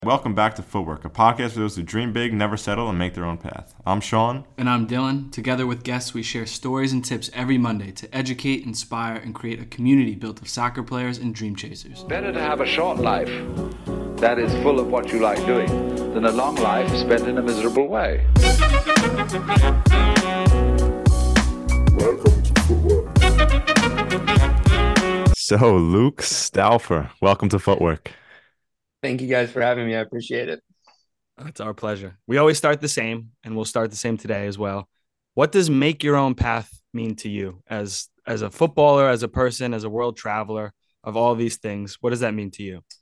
Welcome back to Footwork, a podcast for those who dream big, never settle, and make their own path. I'm Sean. And I'm Dylan. Together with guests, we share stories and tips every Monday to educate, inspire, and create a community built of soccer players and dream chasers. Better to have a short life that is full of what you like doing than a long life spent in a miserable way. Welcome to Footwork. So, Luke Stauffer, welcome to Footwork. Thank you guys for having me. I appreciate it. It's our pleasure. We always start the same, and we'll start the same today as well. What does make your own path mean to you as a footballer, as a person, as a world traveler, of all these things? What does that mean to you?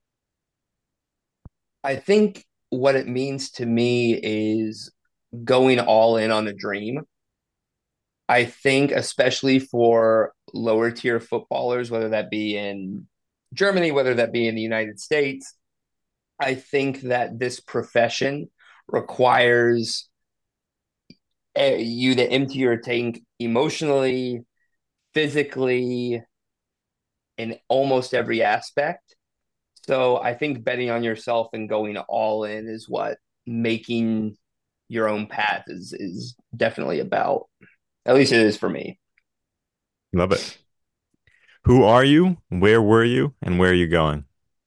I think what it means to me is going all in on a dream. I think, especially for lower tier footballers, whether that be in Germany, whether that be in the United States, I think that this profession requires you to empty your tank emotionally, physically, in almost every aspect. So I think betting on yourself and going all in is what making your own path is definitely about. At least it is for me. Love it. Who are you? Where were you? And where are you going?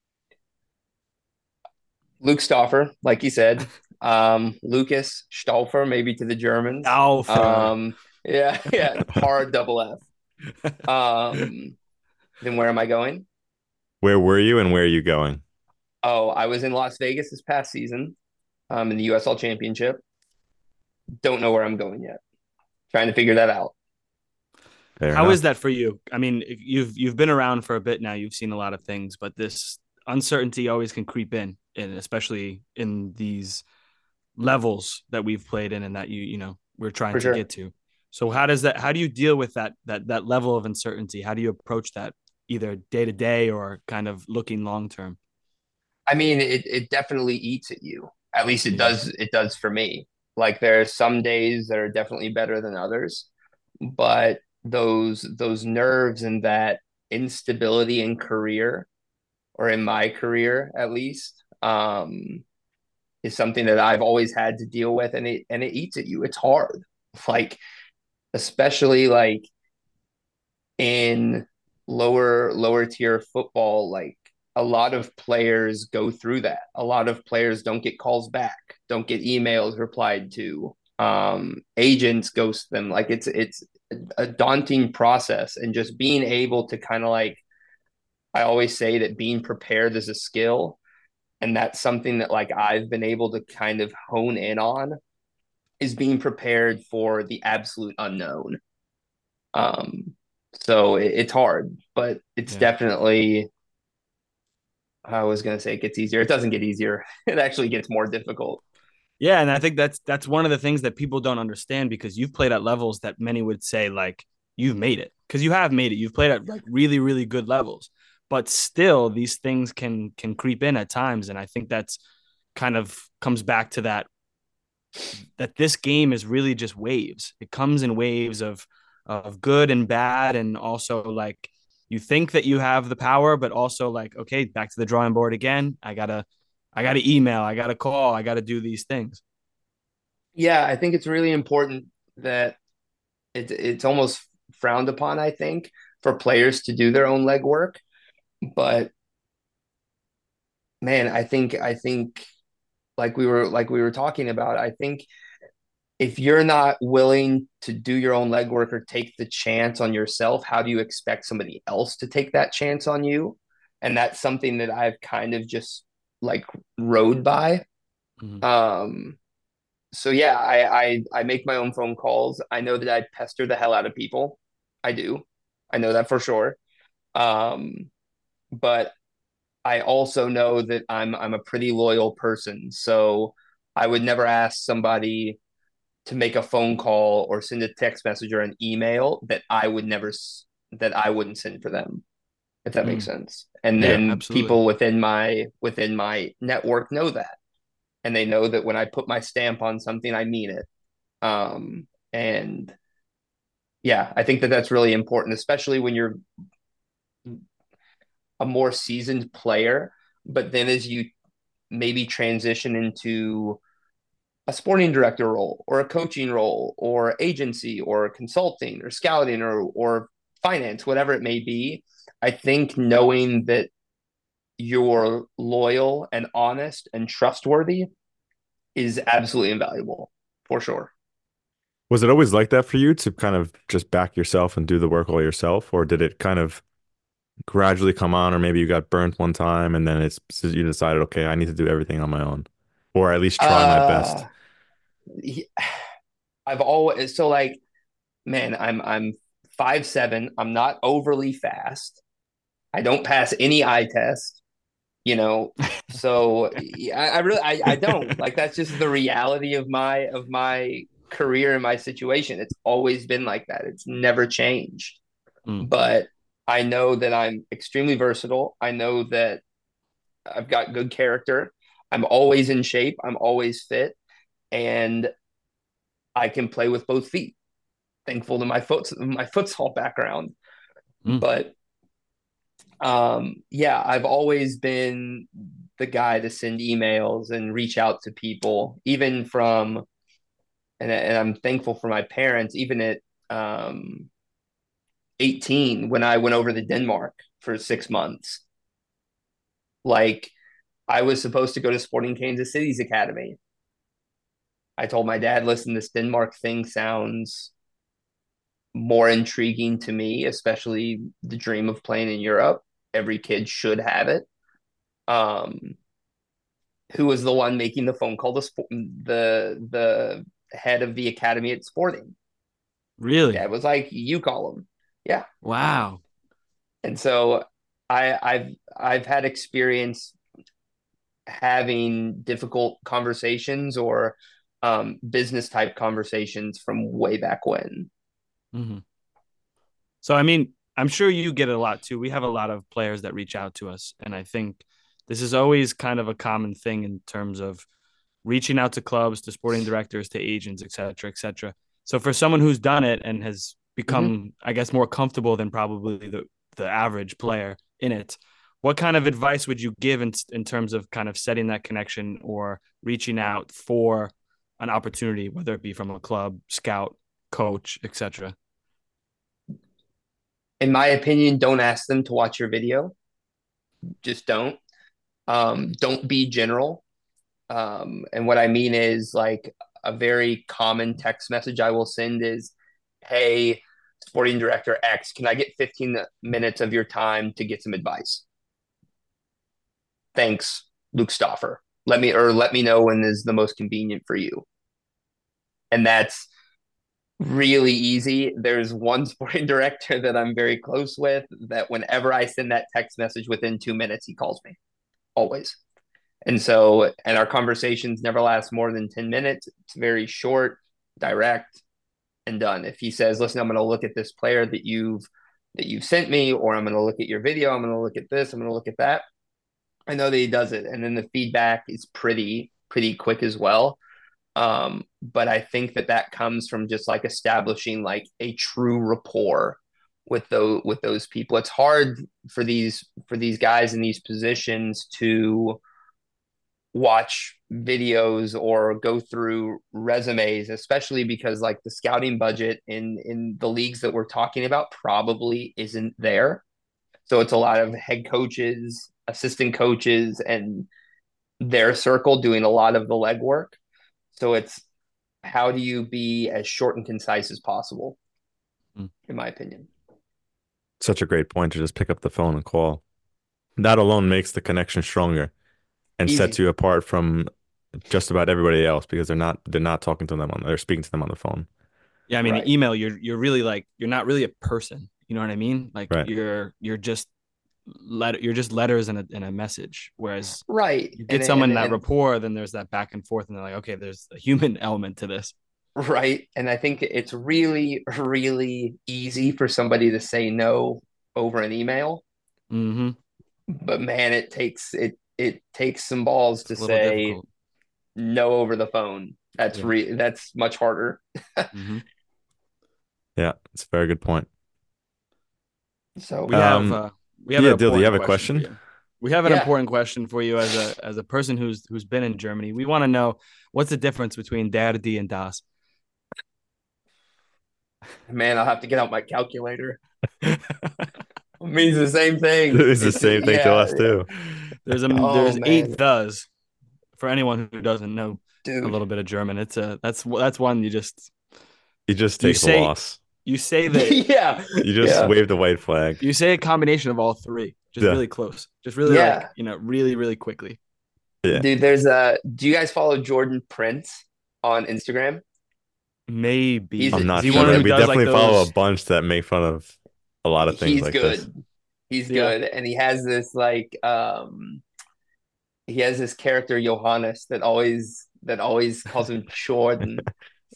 Luke Stauffer, like you said, Lucas Stauffer, maybe to the Germans. Alpha. Yeah, hard double F. Then where am I going? Where were you and where are you going? Oh, I was in Las Vegas this past season, in the USL Championship. Don't know where I'm going yet. Trying to figure that out. Fair How enough. is that for you? I mean, you've been around for a bit now. You've seen a lot of things, but this uncertainty always can creep in, and especially in these levels that we've played in and that we're trying For to sure. get to. So how do you deal with that level of uncertainty? How do you approach that either day to day or kind of looking long term? I mean, it definitely eats at you. At least it Yeah. does for me. Like there are some days that are definitely better than others, but those nerves and that instability in career, or in my career at least, is something that I've always had to deal with, and it eats at you. It's hard. Like especially like in lower tier football, like a lot of players go through that. A lot of players don't get calls back, don't get emails replied to. Agents ghost them. Like it's a daunting process, and just being able to kind of like, I always say that being prepared is a skill, and that's something that like I've been able to kind of hone in on, is being prepared for the absolute unknown. Um, so it's hard, but it's Yeah. definitely, I was going to say it gets easier. It doesn't get easier. It actually gets more difficult. Yeah, and I think that's one of the things that people don't understand because you've played at levels that many would say like you've made it because you have made it. You've played at like really really good levels, but still these things can creep in at times, and I think that's kind of comes back to that this game is really just waves. It comes in waves of good and bad, and also like you think that you have the power, but also like okay, back to the drawing board again. I gotta email, I gotta call, I gotta do these things. Yeah, I think it's really important that it's almost frowned upon, I think, for players to do their own legwork. But man, I think like we were talking about, I think if you're not willing to do your own legwork or take the chance on yourself, how do you expect somebody else to take that chance on you? And that's something that I've kind of just like rode by. Mhm. Um, so yeah, I make my own phone calls. I know that I pester the hell out of people. I do. I know that for sure. Um, but I also know that I'm a pretty loyal person. So I would never ask somebody to make a phone call or send a text message or an email that that I wouldn't send for them, if that makes Mm. sense. And Yeah. Yeah, then absolutely. people within my network know that, and they know that when I put my stamp on something, I mean it. And yeah, I think that that's really important, especially when you're a more seasoned player. But then as you maybe transition into a sporting director role or a coaching role or agency or consulting or scouting or finance, whatever it may be. I think knowing that you're loyal and honest and trustworthy is absolutely invaluable for sure. Was it always like that for you to kind of just back yourself and do the work all yourself, or did it kind of gradually come on, or maybe you got burnt one time and then it's you decided, okay, I need to do everything on my own, or at least try my best? Uh, I've always so like, man, I'm 5'7". I'm not overly fast. I don't pass any eye test, you know. So I really I don't like that's just the reality of my career and my situation. It's always been like that. It's never changed. Mm. But I know that I'm extremely versatile. I know that I've got good character. I'm always in shape. I'm always fit, and I can play with both feet. Thankful to my futsal background, Mm. but yeah, I've always been the guy to send emails and reach out to people, even from and I'm thankful for my parents, even at 18 when I went over to Denmark for 6 months. Like I was supposed to go to Sporting Kansas City's academy. I told my dad, listen, this Denmark thing sounds more intriguing to me, especially the dream of playing in Europe. Every kid should have it. Um, who was the one making the phone call to the head of the academy at Sporting? Really? Dad was like, "You call him." Yeah, Wow. and so I've had experience having difficult conversations or business type conversations from way back when. Hmm. So, I mean, I'm sure you get it a lot too. We have a lot of players that reach out to us. And I think this is always kind of a common thing in terms of reaching out to clubs, to sporting directors, to agents, et cetera, et cetera. So, for someone who's done it and has Mhm. become, I guess, more comfortable than probably the average player in it, what kind of advice would you give in terms of kind of setting that connection or reaching out for an opportunity, whether it be from a club, scout, coach, et cetera? In my opinion, don't ask them to watch your video. Just don't. Don't be general. And what I mean is like a very common text message I will send is, "Hey, sporting director X, can I get 15 minutes of your time to get some advice? Thanks, Luke Stoffer. Let me know when is the most convenient for you." And that's really easy. There's one sporting director that I'm very close with that whenever I send that text message within 2 minutes, he calls me always. And so, and our conversations never last more than 10 minutes. It's very short, direct, and done. If he says, listen, I'm going to look at this player that you've sent me, or I'm going to look at your video, I'm going to look at this, I'm going to look at that. I know that he does it. And then the feedback is pretty quick as well. But I think that that comes from just like establishing like a true rapport with those people. It's hard for these guys in these positions to watch videos or go through resumes, especially because like the scouting budget in the leagues that we're talking about probably isn't there. So it's a lot of head coaches, assistant coaches, and their circle doing a lot of the legwork. So it's how do you be as short and concise as possible, Mm. in my opinion. Such a great point to just pick up the phone and call. That alone makes the connection stronger and sets Easy. you apart from just about everybody else because they're not talking to them they're speaking to them on the phone. Yeah, I mean, the Right. email, you're really like you're not really a person. You know what I mean? Like Right. you're just letters and a message. Whereas Right. you And get and someone that and rapport, then there's that back and forth, and they're like, okay, there's a human element to this. right. And I think it's really, really easy for somebody to say no over an email. Hmm. But man, it takes some balls to It's a little say difficult. no over the phone. Yeah. That's much harder. Hmm. Yeah, it's a very good point. So We have Um, uh we have an yeah, Dill, do you important have a question for question? you. We have an Yeah, important question for you as a person who's been in Germany. We want to know what's the difference between Derdi and Das. man, I'll have to get out my calculator. It means the same thing. It's the It's same thing to yeah, us yeah. too. Oh There's eight man, thes for anyone who doesn't know a dude. little bit of German. That's one You just you take the say loss. you say that Yeah, You just yeah, wave the white flag. you say a combination of all three, just Yeah. really close, just really like yeah. really really quickly. Yeah. Dude, there's a. Do you guys follow Jordan Prince on Instagram? Maybe I'm is not he sure, one but who we does like definitely follow a those? bunch that make fun of a lot of things He's like this. good. He's Yeah, good, and he has this character Johannes that always calls him Jordan,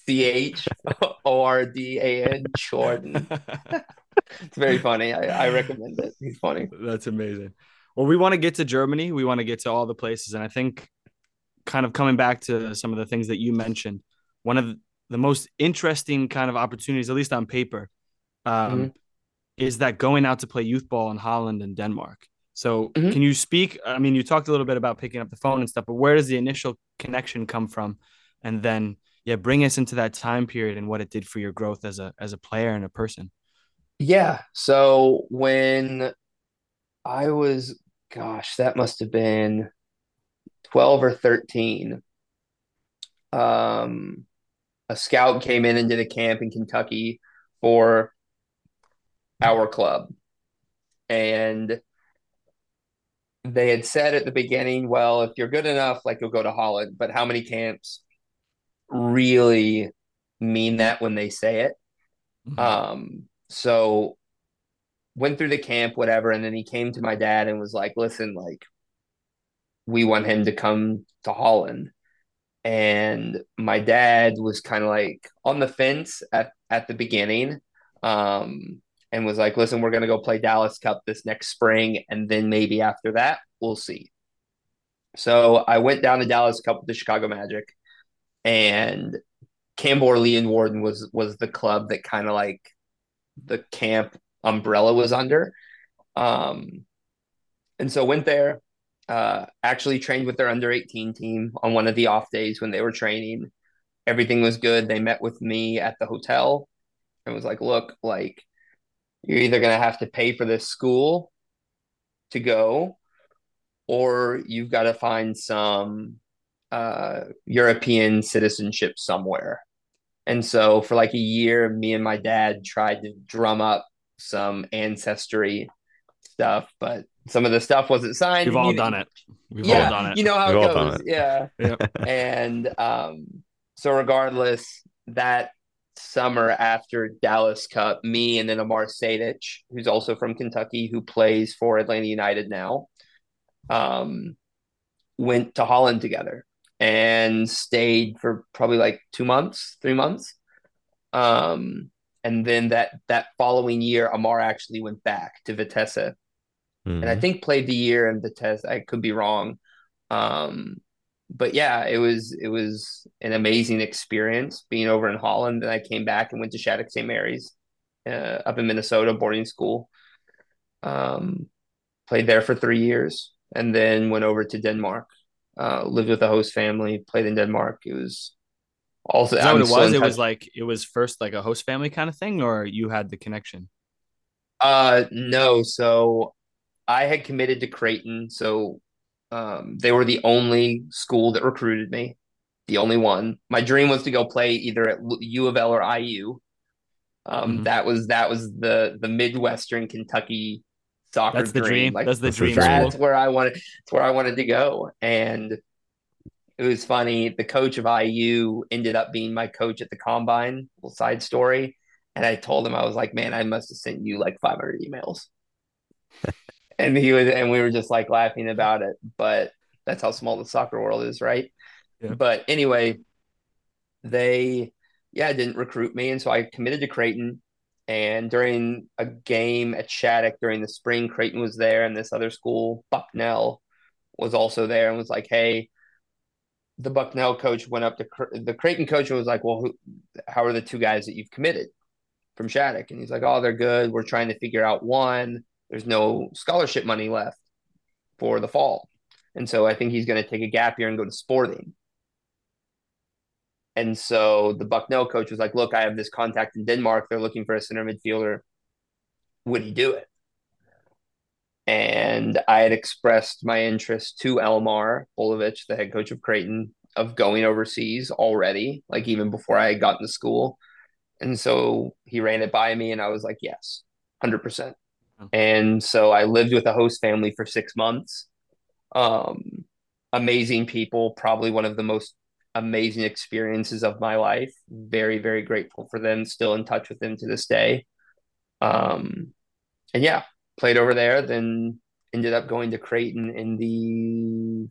Chordan, Jordan. It's very funny. I recommend it. He's funny. that's amazing. Well, we want to get to Germany. We want to get to all the places, and I think kind of coming back to some of the things that you mentioned, one of the most interesting kind of opportunities, at least on paper, Hmm. um, is that going out to play youth ball in Holland and Denmark. So, Hmm. can you speak? I mean, you talked a little bit about picking up the phone and stuff, but where does the initial connection come from? And then, yeah, bring us into that time period and what it did for your growth as a player and a person. Yeah. So when I was, gosh, that must have been 12 or 13. Um, a scout came in and did a camp in Kentucky for our club. And they had said at the beginning, well, if you're good enough, like you'll go to Holland. But how many camps really mean that when they say it? Mhm. So went through the camp, whatever, and then he came to my dad and was like, listen, like we want him to come to Holland. And my dad was kind of like on the fence at the beginning. And was like, listen, we're gonna go play Dallas Cup this next spring, and then maybe after that, we'll see. So I went down to Dallas Cup with the Chicago Magic, and Cambor Lee and Warden was the club that kind of like the camp umbrella was under. Um, and so went there, actually trained with their under 18 team on one of the off days when they were training. Everything was good. They met with me at the hotel and was like, look, like you're either going to have to pay for this school to go, or you've got to find some European citizenship somewhere. And so for like a year, me and my dad tried to drum up some ancestry stuff, but some of the stuff wasn't signed. We've And all done it. We've all Yeah. done it. you know how We've it all done goes. Yeah. Yep. it. And so regardless, that summer after Dallas Cup, me and then Amar Sadic, who's also from Kentucky, who plays for Atlanta United now, um, went to Holland together and stayed for probably like 2 months, 3 months. Um, and then that following year, Amar actually went back to Vitesse, and I Mhm. think played the year in Vitesse. I could be wrong. Um, but yeah, it was an amazing experience being over in Holland. And I came back and went to Shattuck St. Mary's up in Minnesota, boarding school. Um, played there for 3 years, and then went over to Denmark. Lived with a host family, played in Denmark. It was also Is that what I'm it still was? in touch. It was first like a host family kind of thing, or you had the connection? No, so I had committed to Creighton, so they were the only school that recruited me, the only one. My dream was to go play either at U of L or IU. Hmm. That was the Midwestern Kentucky soccer That's the dream. dream. Like That's the That's the dream dream. that's school. where I wanted. That's where I wanted to go. And it was funny. The coach of IU ended up being my coach at the combine. Little side story. And I told him I was like, man, I must have sent you like 500 emails. And we were just like laughing about it. But that's how small the soccer world is, right? Yeah. But anyway, they yeah didn't recruit me, and so I committed to Creighton. And during a game at Shattuck during the spring, Creighton was there, and this other school, Bucknell, was also there, and was like, "Hey." The Bucknell coach went up to the Creighton coach and was like, "Well, how are the two guys that you've committed from Shattuck?" And he's like, "Oh, they're good. We're trying to figure out one. There's no scholarship money left." for the fall. And so I think he's going to take a gap year and go to Sporting. And so the Bucknell coach was like, look, I have this contact in Denmark. They're looking for a center midfielder. Would he do it? And I had expressed my interest to Elmar Bolovich, the head coach of Creighton, of going overseas already, like even before I had gotten to school. And so he ran it by me, and I was like, yes, 100%. And so I lived with a host family for 6 months. Um, Amazing people, probably one of the most amazing experiences of my life. Very, very grateful for them, still in touch with them to this day. And yeah, played over there, then ended up going to Creighton in the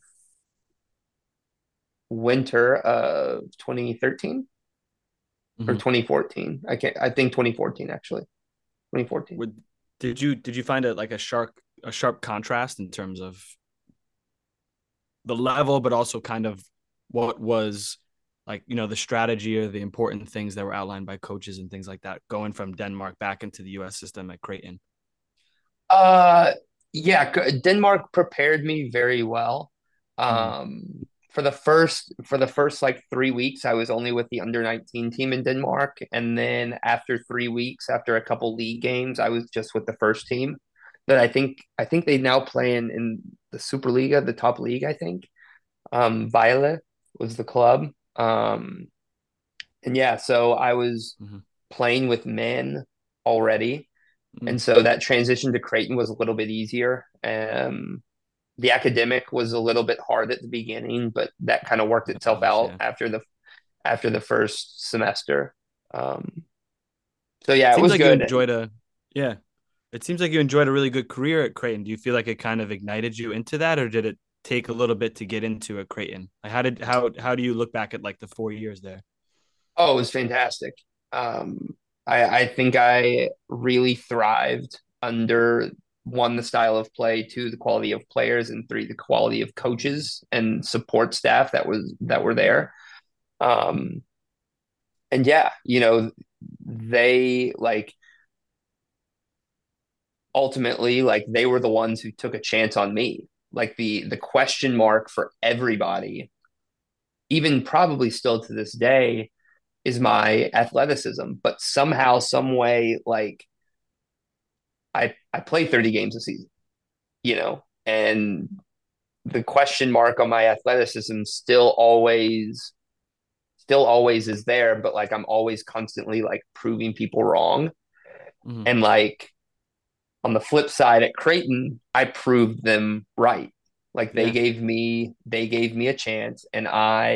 winter of 2013 or Mhm. 2014. I think 2014 actually. 2014. Did you find it like a sharp contrast in terms of the level, but also kind of what was like, the strategy or the important things that were outlined by coaches and things like that, going from Denmark back into the US system at Creighton? Uh, yeah, Denmark prepared me very well. Mm-hmm. For the first like 3 weeks, I was only with the under 19 team in Denmark, and then after 3 weeks, after a couple league games, I was just with the first team. That I think they now play in the Superliga, the top league. I think Vejle was the club. And yeah, so I was Mm-hmm. playing with men already. Mm-hmm. And so that transition to Creighton was a little bit easier. The academic was a little bit hard at the beginning, but that kind of worked Of itself course, out yeah. after the first semester. So yeah, it Seems was like you good. enjoyed a yeah. It seems like you enjoyed a really good career at Creighton. Do you feel like it kind of ignited you into that, or did it take a little bit to get into a Creighton? Like how do you look back at like the 4 years there? Oh, it was fantastic. I think I really thrived under one, the style of play, two, the quality of players, and three, the quality of coaches and support staff that were there. Um, and yeah, they like ultimately like they were the ones who took a chance on me. Like the question mark for everybody, even probably still to this day, is my athleticism. But somehow, some way, like I play 30 games a season, and the question mark on my athleticism still always is there, but like I'm always constantly like proving people wrong. Mm-hmm. And like on the flip side at Creighton, I proved them right. Like they Yeah. gave me they gave me a chance, and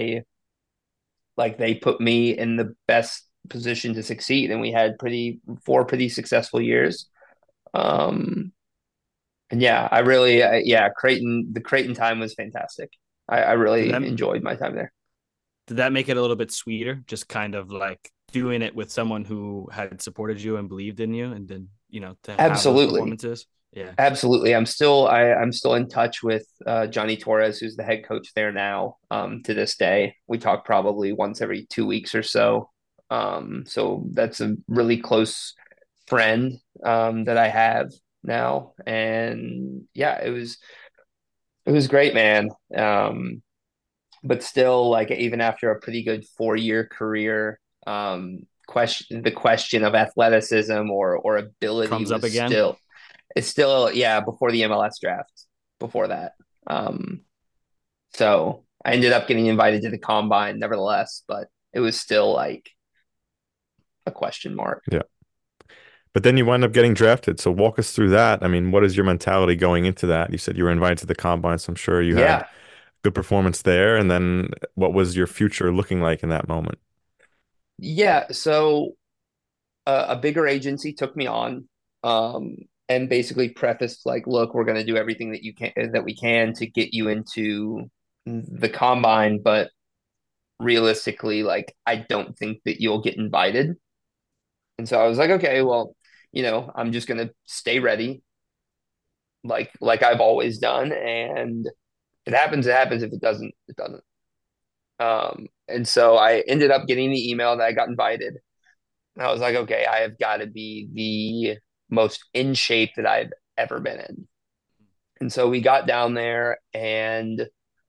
they put me in the best position to succeed, and we had four pretty successful years. Um and yeah, Creighton, the Creighton time was fantastic. I Did really that enjoyed my time there. did that make it a little bit sweeter? Just kind of like doing it with someone who had supported you and believed in you, and then to have those Absolutely. performances. Yeah. Absolutely. I'm still in touch with Johnny Torres, who's the head coach there now, to this day. We talk probably once every 2 weeks or so. So that's a really close friend that I have now. And yeah, it was great, man. But still, like even after a pretty good 4 year career, the question of athleticism or ability Comes up was again. still it's still, yeah, before the MLS draft, before that. Um, so I ended up getting invited to the combine nevertheless, but it was still like a question mark. Yeah. But then you wind up getting drafted. So walk us through that. I mean, what is your mentality going into that? You said you were invited to the combine, so I'm sure you had Yeah. good performance there. And then what was your future looking like in that moment? Yeah. So a bigger agency took me on, um, and basically prefaced like, look, we're going to do everything that we can to get you into the combine, but realistically, like, I don't think that you'll get invited. And so I was like, okay, well, I'm just gonna stay ready, like I've always done, and if it happens, it happens. If it doesn't, it doesn't. And so I ended up getting the email that I got invited. And I was like, okay, I have got to be the most in shape that I've ever been in. And so we got down there, and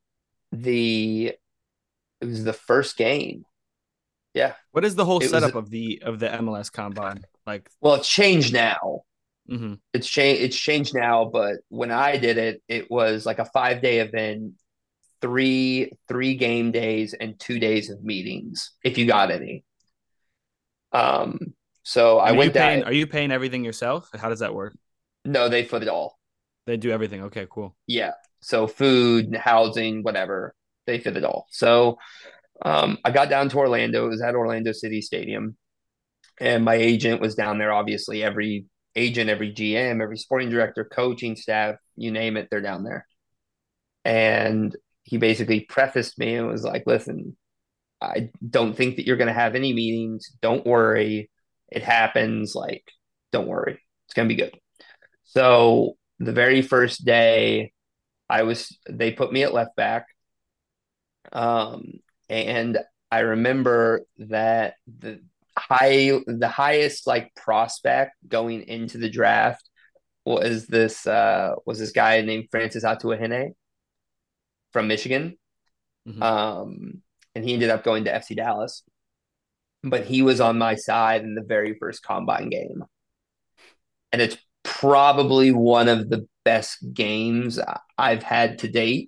the it was the first game. Yeah, What is the whole it was. setup of the MLS Combine? Like, Well, it's changed now. mhm. It's changed now, but when I did it, it was like a 5 day event, three game days and 2 days of meetings, if you got any. Um, so I And went down. are you paying everything yourself? How does that work? No, they foot it all. They do everything. Okay, cool. Yeah. So food, housing, whatever, they fit it all. So I got down to Orlando. It was at Orlando City Stadium, and my agent was down there. Obviously, every agent, every GM, every sporting director, coaching staff, you name it, they're down there. And he basically prefaced me and was like, "Listen, I don't think that you're going to have any meetings. Don't worry. It happens. Like, don't worry. It's going to be good." So the very first day, they put me at left back. Um, and I remember that the highest like prospect going into the draft was this guy named Francis Atuahene from Michigan. Mhm. Um, and he ended up going to FC Dallas, but he was on my side in the very first combine game. And it's probably one of the best games I've had to date.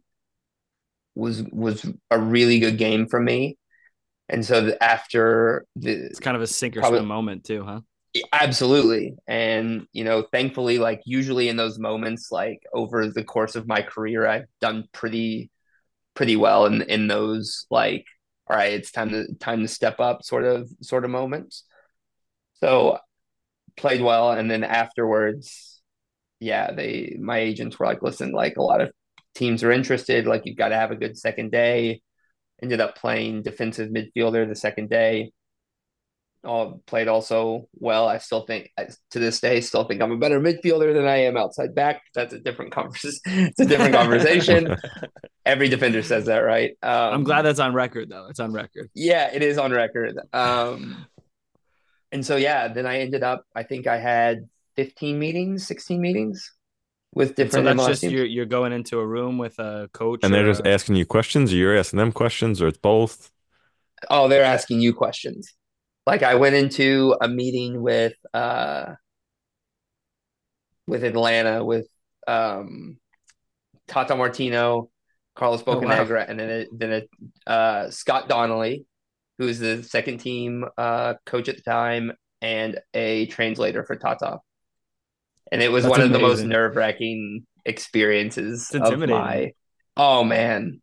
Was a really good game for me. And so after the It's kind of a sink or probably swim moment too, huh? absolutely. And thankfully, like usually in those moments, like over the course of my career, I've done pretty well in those, like, all right, it's time to step up sort of moments. So played well, and then afterwards, yeah, my agents were like, listen, like a lot of teams are interested, like you've got to have a good second day. Ended up playing defensive midfielder the second day. Played also well. I still think, to this day, still think I'm a better midfielder than I am outside back. That's a different conversation. It's a different conversation. Every defender says that, right? I'm glad that's on record though. It's on record. Yeah, it is on record. And so yeah, then I ended up. I think I had 15 meetings, 16 meetings with And so different that's MLS just teams. you're going into a room with a coach And they're or just a asking you questions, or you're asking them questions, or it's both. Oh, they're asking you questions. Like I went into a meeting with Atlanta with um Tata Martino, Carlos oh wow. Bocanegra, and Scott Donnelly, who is the second team coach at the time and a translator for Tata. And it was That's one of the most amazing. nerve-wracking experiences It's of intimidating. my. Oh man,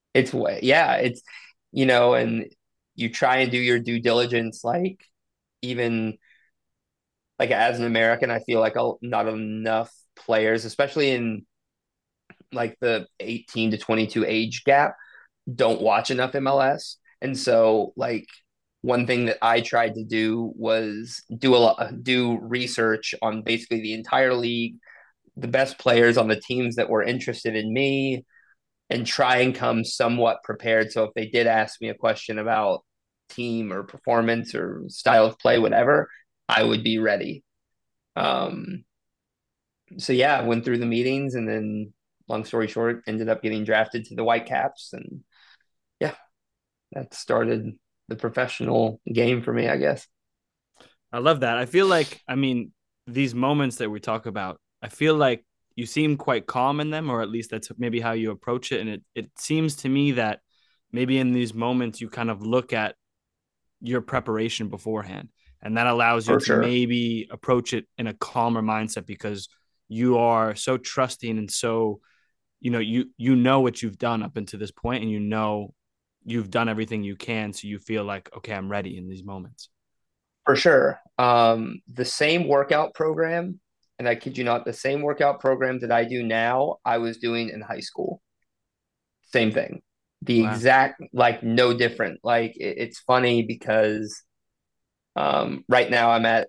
and you try and do your due diligence, like even like as an American, I feel like not enough players, especially in like the 18 to 22 age gap, don't watch enough MLS. And so like one thing that I tried to do was do research on basically the entire league, the best players on the teams that were interested in me, and try and come somewhat prepared. So if they did ask me a question about team or performance or style of play, whatever, I would be ready. Um, so yeah, I went through the meetings, and then long story short, ended up getting drafted to the Whitecaps, and yeah, that started the professional game for me, I guess. I love that. I feel like, I mean, these moments that we talk about, I feel like you seem quite calm in them, or at least that's maybe how you approach it. And it seems to me that maybe in these moments you kind of look at your preparation beforehand, and that allows you For to sure. maybe approach it in a calmer mindset because you are so trusting and so you know what you've done up until this point, and you know you've done everything you can, so you feel like, okay, I'm ready in these moments. For sure. The same workout program, and I kid you not, the same workout program that I do now, I was doing in high school. Same thing. The Wow. exact, like, no different. Like, it's funny because right now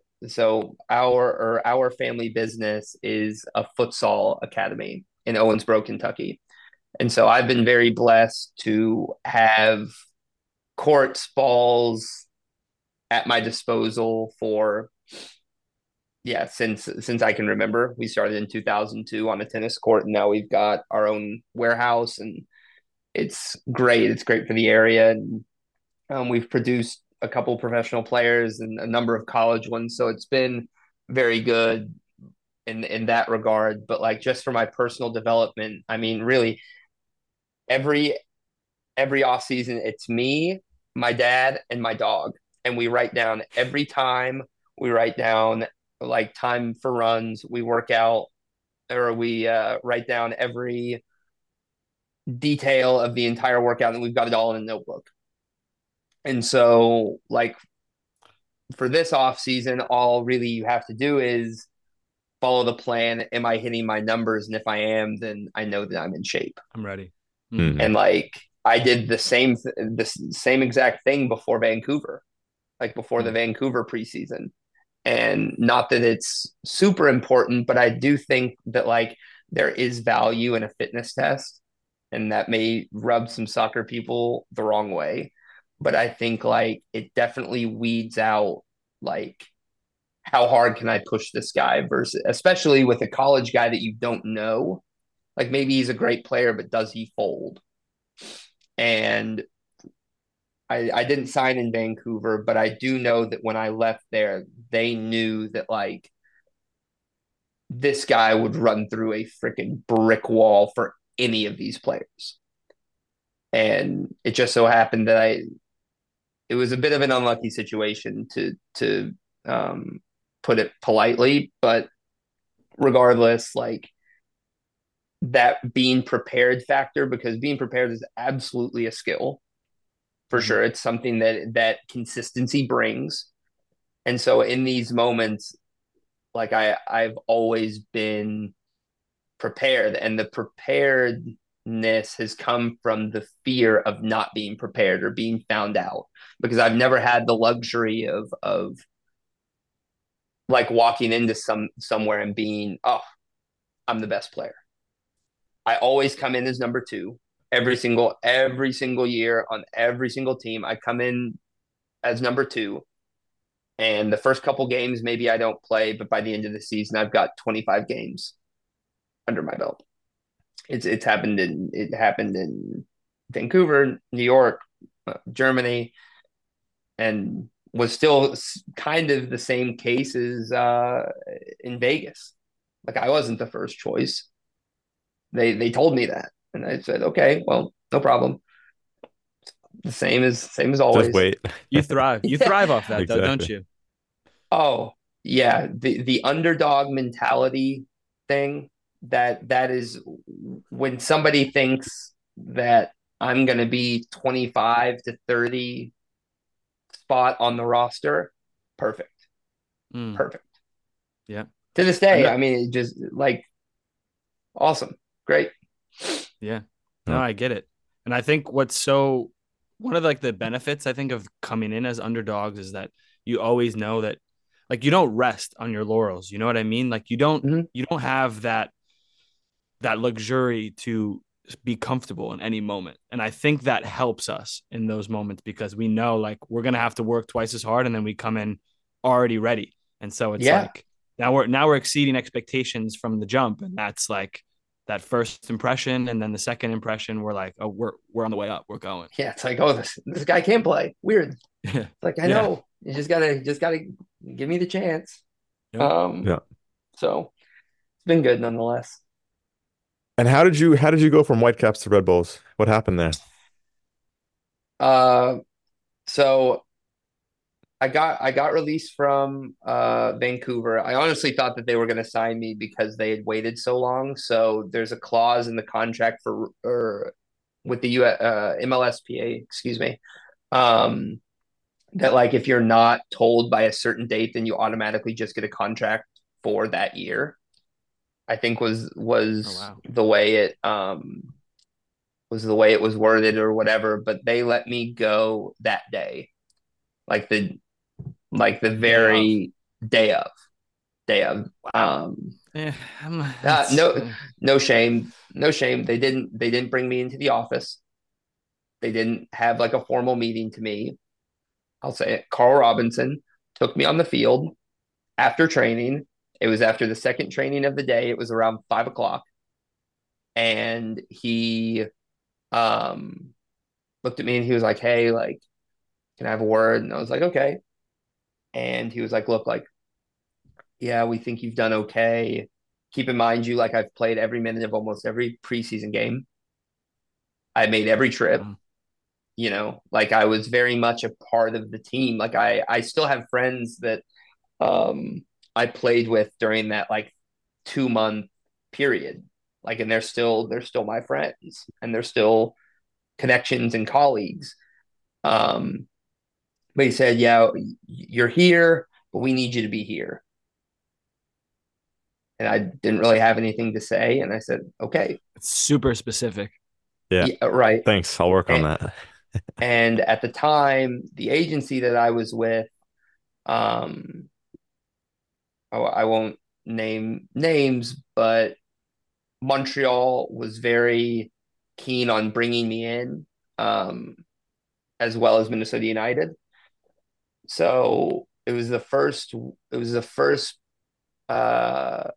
our family business is a futsal academy in Owensboro, Kentucky. And so I've been very blessed to have courts, balls at my disposal for yeah, since I can remember. We started in 2002 on a tennis court, and now we've got our own warehouse, and it's great. It's great for the area, and we've produced a couple professional players and a number of college ones, so it's been very good in that regard. But like just for my personal development, I mean, really every off season, it's me, my dad, and my dog, and we write down every time. We write down like time for runs. We work out, or we write down every detail of the entire workout, and we've got it all in a notebook. And so, like for this off season, all really you have to do is follow the plan. Am I hitting my numbers? And if I am, then I know that I'm in shape. I'm ready. And like I did the same exact thing before Vancouver, like before the Vancouver preseason. And not that it's super important, but I do think that like there is value in a fitness test, and that may rub some soccer people the wrong way. But I think like it definitely weeds out like how hard can I push this guy versus, especially with a college guy that you don't know. Like maybe he's a great player, but does he fold? And I didn't sign in Vancouver, but I do know that when I left there, they knew that like this guy would run through a freaking brick wall for any of these players. And it just so happened that it was a bit of an unlucky situation to put it politely, but regardless, like that being prepared factor, because being prepared is absolutely a skill for sure. It's something that consistency brings. And so in these moments, like I've always been prepared, and the preparedness has come from the fear of not being prepared or being found out, because I've never had the luxury of like walking into somewhere and being, oh, I'm the best player. I always come in as number two every single year on every single team. I come in as number two, and the first couple games maybe I don't play, but by the end of the season I've got 25 games under my belt. It happened in Vancouver, New York, Germany, and was still kind of the same case as in Vegas. Like I wasn't the first choice. They told me that, and I said, okay, well, no problem. The same as Just always. wait. You thrive. You thrive off that, though, don't Exactly. you? Oh yeah, the underdog mentality thing, that is when somebody thinks that I'm going to be 25 to 30 spot on the roster, perfect. Mm, Perfect. yeah. To this I day, know. I mean, it just like awesome. Great. Yeah. No, Oh, I get it. And I think one of like the benefits I think of coming in as underdogs is that you always know that like you don't rest on your laurels. You know what I mean? Like Mhm. you don't have that luxury to be comfortable in any moment. And I think that helps us in those moments because we know like we're gonna have to work twice as hard and then we come in already ready. And so it's Yeah. like now we're exceeding expectations from the jump. And that's like that first impression. And then the second impression, we're like, oh, we're on the way up. We're going. Yeah. It's like, oh, this guy can't play. Weird. It's Yeah. like, I Yeah. know. You just gotta give me the chance. Yep. Um, yeah. so it's been good nonetheless. And how did you go from Whitecaps to Red Bulls? What happened there? Uh, so I got released from Vancouver. I honestly thought that they were going to sign me because they had waited so long. So there's a clause in the contract for or with the MLSPA, excuse me, um, that like if you're not told by a certain date, then you automatically just get a contract for that year. I think Oh was wow. the way it was worded or whatever. But they let me go that day, like the Day of. very day of day of Wow. Yeah. That's no no shame. They didn't bring me into the office. They didn't have like a formal meeting to me. I'll say it. Carl Robinson took me on the field after training It was after the second training of the day. It was around 5 o'clock. And he um looked at me and he was like, "Hey, like, can I have a word?" And I was like, "Okay." And he was like, "Look, like, yeah, we think you've done okay. Keep in mind, you like I've played every minute of almost every preseason game. I made every trip, Wow. like I was very much a part of the team. Like I still have friends that um I played with during that like 2 month period. Like, and they're still my friends and they're still connections and colleagues. Um, but he said, "Yeah, you're here, but we need you to be here." And I didn't really have anything to say. And I said, "Okay, It's super specific. Yeah. yeah, right." Thanks. I'll work on And, that. and at the time, the agency that I was with, um, I won't name names, but Montreal was very keen on bringing me in, um, as well as Minnesota United. So it was the first uh,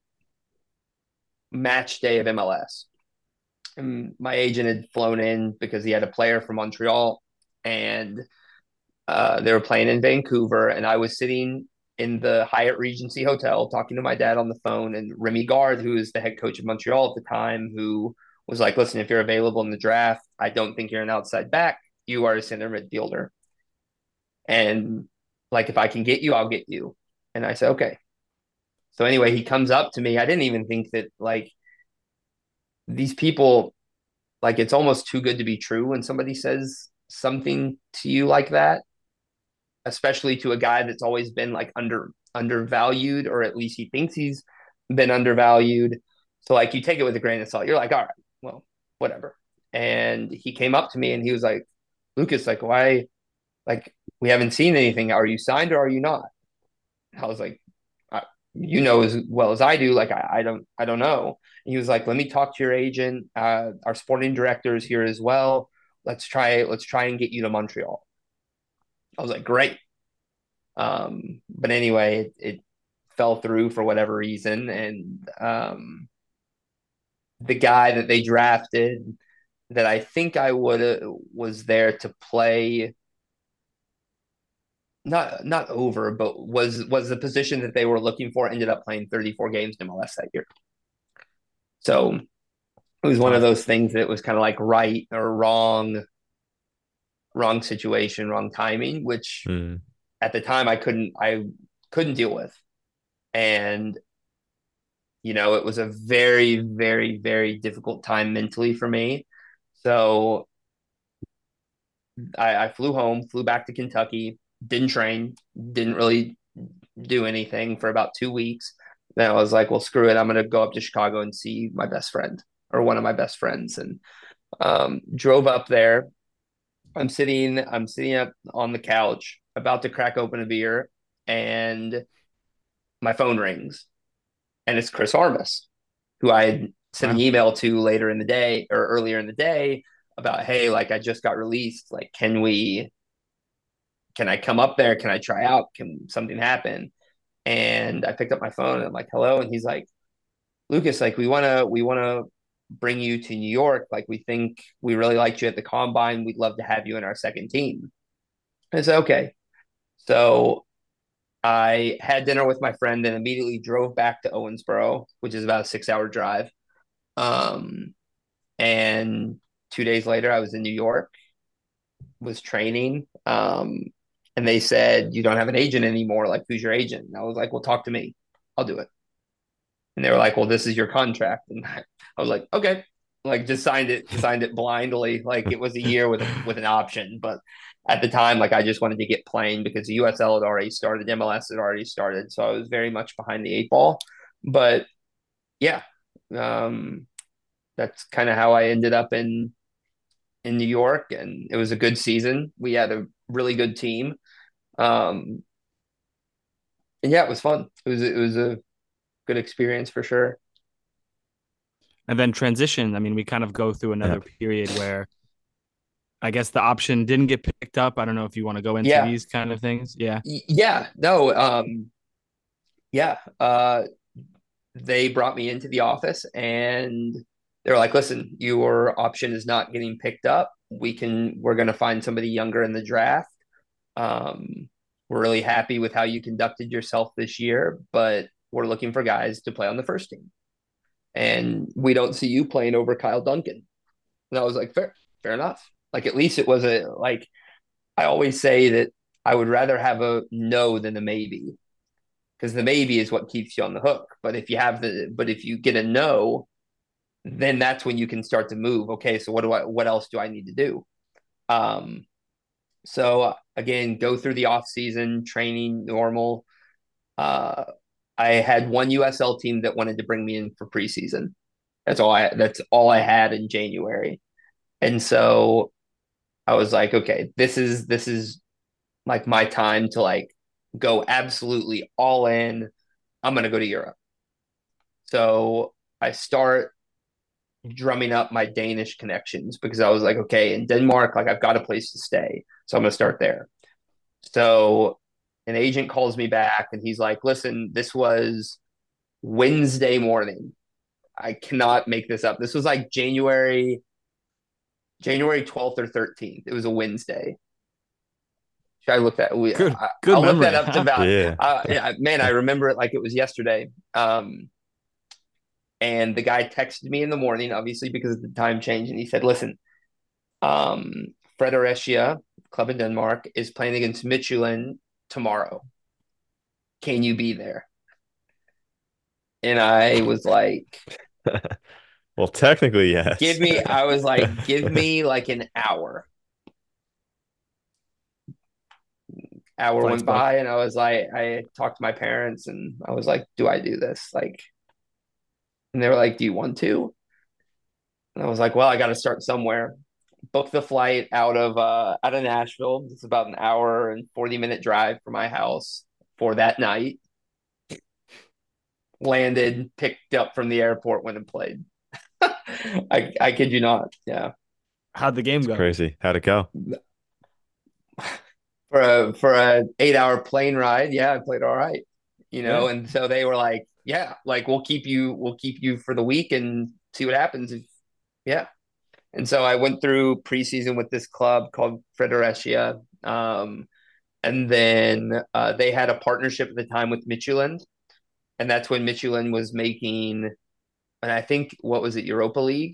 match day of MLS. And my agent had flown in because he had a player from Montreal, and they were playing in Vancouver, and I was sitting in the Hyatt Regency Hotel talking to my dad on the phone, and Remy Gard, who is the head coach of Montreal at the time, who was like, "Listen, if you're available in the draft, I don't think you're an outside back. You are a center midfielder, and like if I can get you, I'll get you." And I said, "Okay." So anyway, he comes up to me. I didn't even think that like these people, like, it's almost too good to be true when somebody says something to you like that, especially to a guy that's always been like undervalued, or at least he thinks he's been undervalued. So like you take it with a grain of salt. You're like, all right, well, whatever. And he came up to me and he was like, "Lucas, like, why, like, we haven't seen anything. Are you signed or are you not?" I was like, "You know as well as I do. Like, I don't know." And he was like, "Let me talk to your agent. Our sporting director is here as well. Let's try and get you to Montreal." I was like, "Great." But anyway, it fell through for whatever reason, and the guy that they drafted, that I think I would was there to play, not over, but was the position that they were looking for, ended up playing 34 games in MLS that year. So it was one of Tough. those things that was kind of like right or wrong situation, wrong timing, which Mm. at the time I couldn't deal with. And it was a very, very, very difficult time mentally for me. So I flew home, flew back to Kentucky, didn't train, didn't really do anything for about 2 weeks. Then I was like, well, screw it. I'm going to go up to Chicago and see my best friend, or one of my best friends. And drove up there. I'm sitting up on the couch, about to crack open a beer, and my phone rings, and it's Chris Armas, who I had sent an Wow. email to later in the day, or earlier in the day, about, "Hey, like, I just got released. Like, can I come up there? Can I try out? Can something happen?" And I picked up my phone and I'm like, "Hello." And he's like, "Lucas, like, we wanna bring you to New York. Like, we think we really liked you at the combine. We'd love to have you in our second team." And I said, "Okay." So I had dinner with my friend and immediately drove back to Owensboro, which is about a 6 hour drive. Um, and 2 days later, I was in New York, was training. And they said, "You don't have an agent anymore. Like, who's your agent?" And I was like, "Well, talk to me. I'll do it." And they were like, "Well, this is your contract." And I was like, "Okay." Like, just signed it blindly. Like, it was a year with an option. But at the time, like, I just wanted to get playing because the USL had already started, MLS had already started. So I was very much behind the eight ball. But yeah, um, that's kind of how I ended up in New York, and it was a good season. We had a really good team. Um, and yeah, it was fun. It was a good experience for sure. And then transition. I mean, we kind of go through Yeah. another period where I guess the option didn't get picked up. I don't know if you want to go into Yeah, these kind of things. Yeah. yeah, no, yeah. they brought me into the office and they were like, listen, your option is not getting picked up. We're going to find somebody younger in the draft. We're really happy with how you conducted yourself this year, but we're looking for guys to play on the first team. And we don't see you playing over Kyle Duncan. And I was like, fair enough. Like, at least it was I always say that I would rather have a no than a maybe, because the maybe is what keeps you on the hook. But if you get a no, then that's when you can start to move. Okay, so what else do I need to do? So again, go through the off season training normal. I had one USL team that wanted to bring me in for preseason. That's all I had in January. And so I was like, okay, this is like my time to like go absolutely all in. I'm going to go to Europe. So I start drumming up my Danish connections because I was like, okay, in Denmark, like I've got a place to stay. So I'm going to start there. So an agent calls me back and he's like, listen, this was Wednesday morning. I cannot make this up. This was like January 12th or 13th. It was a Wednesday. Should I look that? Good I'll look memory. that up to value. Yeah. Yeah, man, I remember it like it was yesterday. And the guy texted me in the morning, obviously because of the time change, and he said, "Listen, Fredericia, club in Denmark, is playing against Midtjylland tomorrow. Can you be there?" And I was like, Well, technically, yes. I was like, give me like an hour. Hour Flights went booked. by, and I was like, I talked to my parents, and I was like, do I do this? Like, and they were like, do you want to? And I was like, well, I got to start somewhere. Booked the flight out of Nashville. It's about an hour and 40-minute drive from my house for that night. Landed, picked up from the airport, went and played. I kid you not. Yeah. How'd the game It's go? crazy. How'd it go? For a 8 hour plane ride, yeah, I played all right. Yeah. And so they were like, yeah, like we'll keep you for the week and see what happens. Yeah. And so I went through preseason with this club called Fredericia. And then they had a partnership at the time with Midtjylland. And that's when Midtjylland was making, and I think, what was it, Europa League?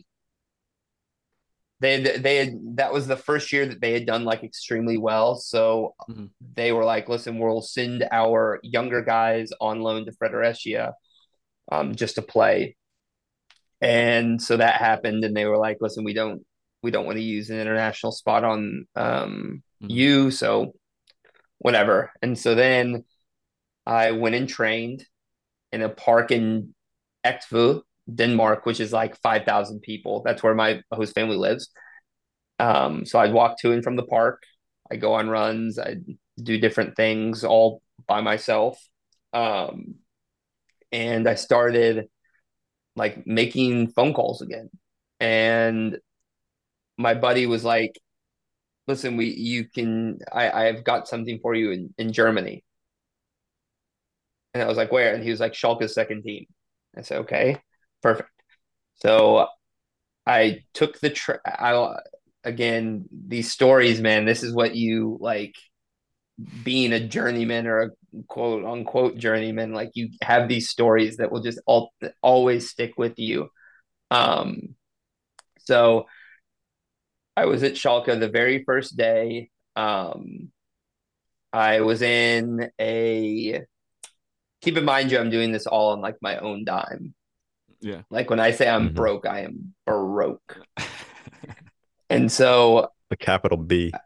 That was the first year that they had done like extremely well. So Mhm. they were like, listen, we'll send our younger guys on loan to Fredericia just to play. And so that happened, and they were like, listen, we don't want to use an international spot on Mhm. you, so whatever. And so then I went and trained in a park in Ekvu, Denmark, which is like 5,000 people. That's where my host family lives. So I'd walk to and from the park. I go on runs. I do different things all by myself. Um, and I started like making phone calls again. And my buddy was like, listen, I've got something for you in Germany. And I was like, where? And he was like, Schalke's second team. I said, okay, perfect. So I took again, these stories, man, this is what you like being a journeyman or a quote unquote journeyman. Like, you have these stories that will just always stick with you. Um, so I was at Schalke the very first day. I was in keep in mind, Joe, I'm doing this all on like my own dime. Yeah. Like, when I say I'm Hmm. broke, I am broke. And so The capital B.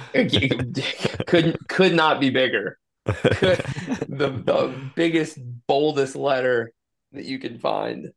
could not be bigger. The biggest, boldest letter that you can find.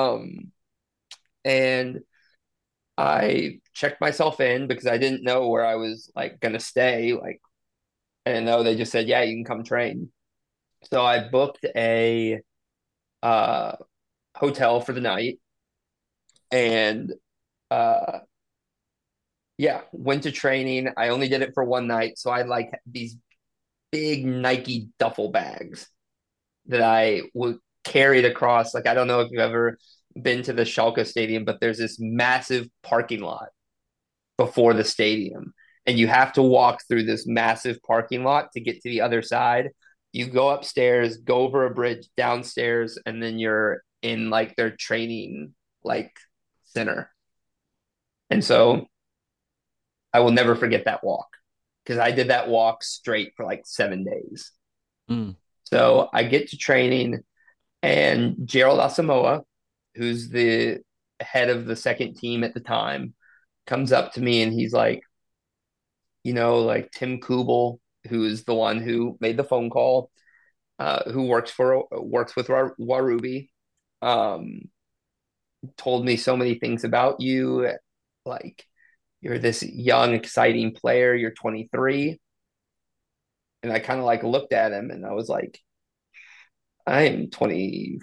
And I checked myself in because I didn't know where I was like gonna stay. Like, I didn't know. They just said, yeah, you can come train. So I booked a uh hotel for the night, and uh yeah, went to training. I only did it for one night, so I like these big Nike duffel bags that I would carried across. Like, I don't know if you've ever been to the Schalke stadium, but there's this massive parking lot before the stadium. And you have to walk through this massive parking lot to get to the other side. You go upstairs, go over a bridge downstairs, and then you're in like their training like center. And so I will never forget that walk because I did that walk straight for like 7 days. Mm. So I get to training, and Gerald Asamoah, who's the head of the second team at the time, comes up to me and he's like, like Tim Kubel, who is the one who made the phone call, who works with Warubi, um, told me so many things about you. Like, you're this young, exciting player. You're 23. And I kind of like looked at him and I was like, I'm 25.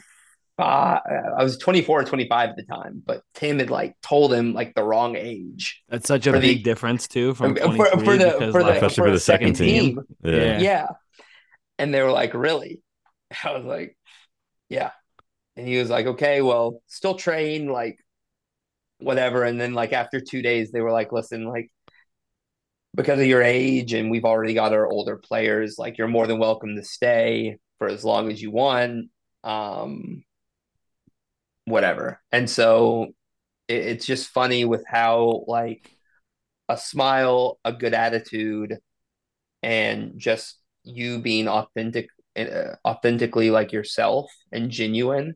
I was 24 or 25 at the time, but Tim had like told him like the wrong age That's such a for big the difference too from for 23 the because for like the Especially for for a the second second team. team. Yeah. Yeah. And they were like, really? I was like, yeah. And he was like, okay, well, still train, like whatever. And then like after 2 days, they were like, listen, like because of your age and we've already got our older players, like you're more than welcome to stay for as long as you want. Um, Whatever. And so it's just funny with how like a smile, a good attitude, and just you being authentically like yourself and genuine.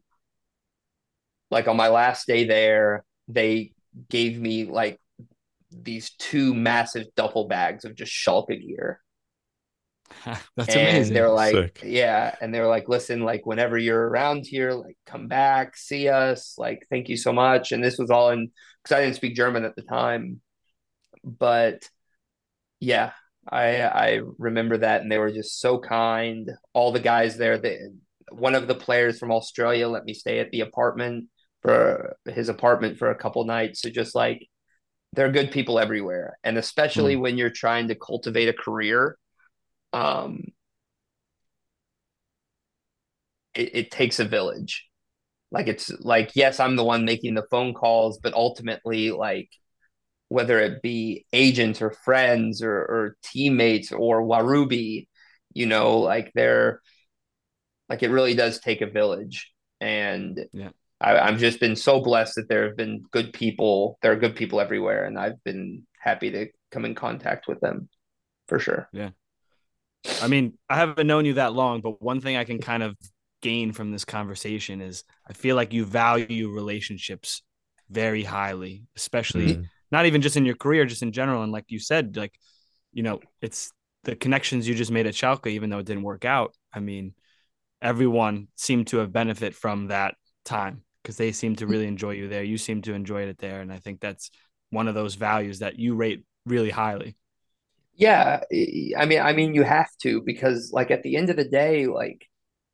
Like on my last day there, they gave me like these two massive duffel bags of just Schalke gear. that's And they're amazing. like, Sick. yeah. And they're like, listen, like whenever you're around here, like come back, see us. Like, thank you so much. And this was all in, because I didn't speak German at the time. But yeah, I remember that. And they were just so kind. All the guys there, one of the players from Australia let me stay at the apartment for his apartment for a couple nights. So just like, they're good people everywhere. And especially Mm. when you're trying to cultivate a career, um, it takes a village. Like it's like, yes, I'm the one making the phone calls, but ultimately, like whether it be agents or friends or teammates or Warubi, like they're like it really does take a village. And Yeah. I've just been so blessed that there have been good people. There are good people everywhere, and I've been happy to come in contact with them for sure. Yeah. I mean, I haven't known you that long, but one thing I can kind of gain from this conversation is I feel like you value relationships very highly, especially Mm. not even just in your career, just in general. And like you said, like, it's the connections you just made at Schalke, even though it didn't work out. I mean, everyone seemed to have benefit from that time because they seem to really enjoy you there. You seem to enjoy it there. And I think that's one of those values that you rate really highly. Yeah, I mean, you have to because, like, at the end of the day, like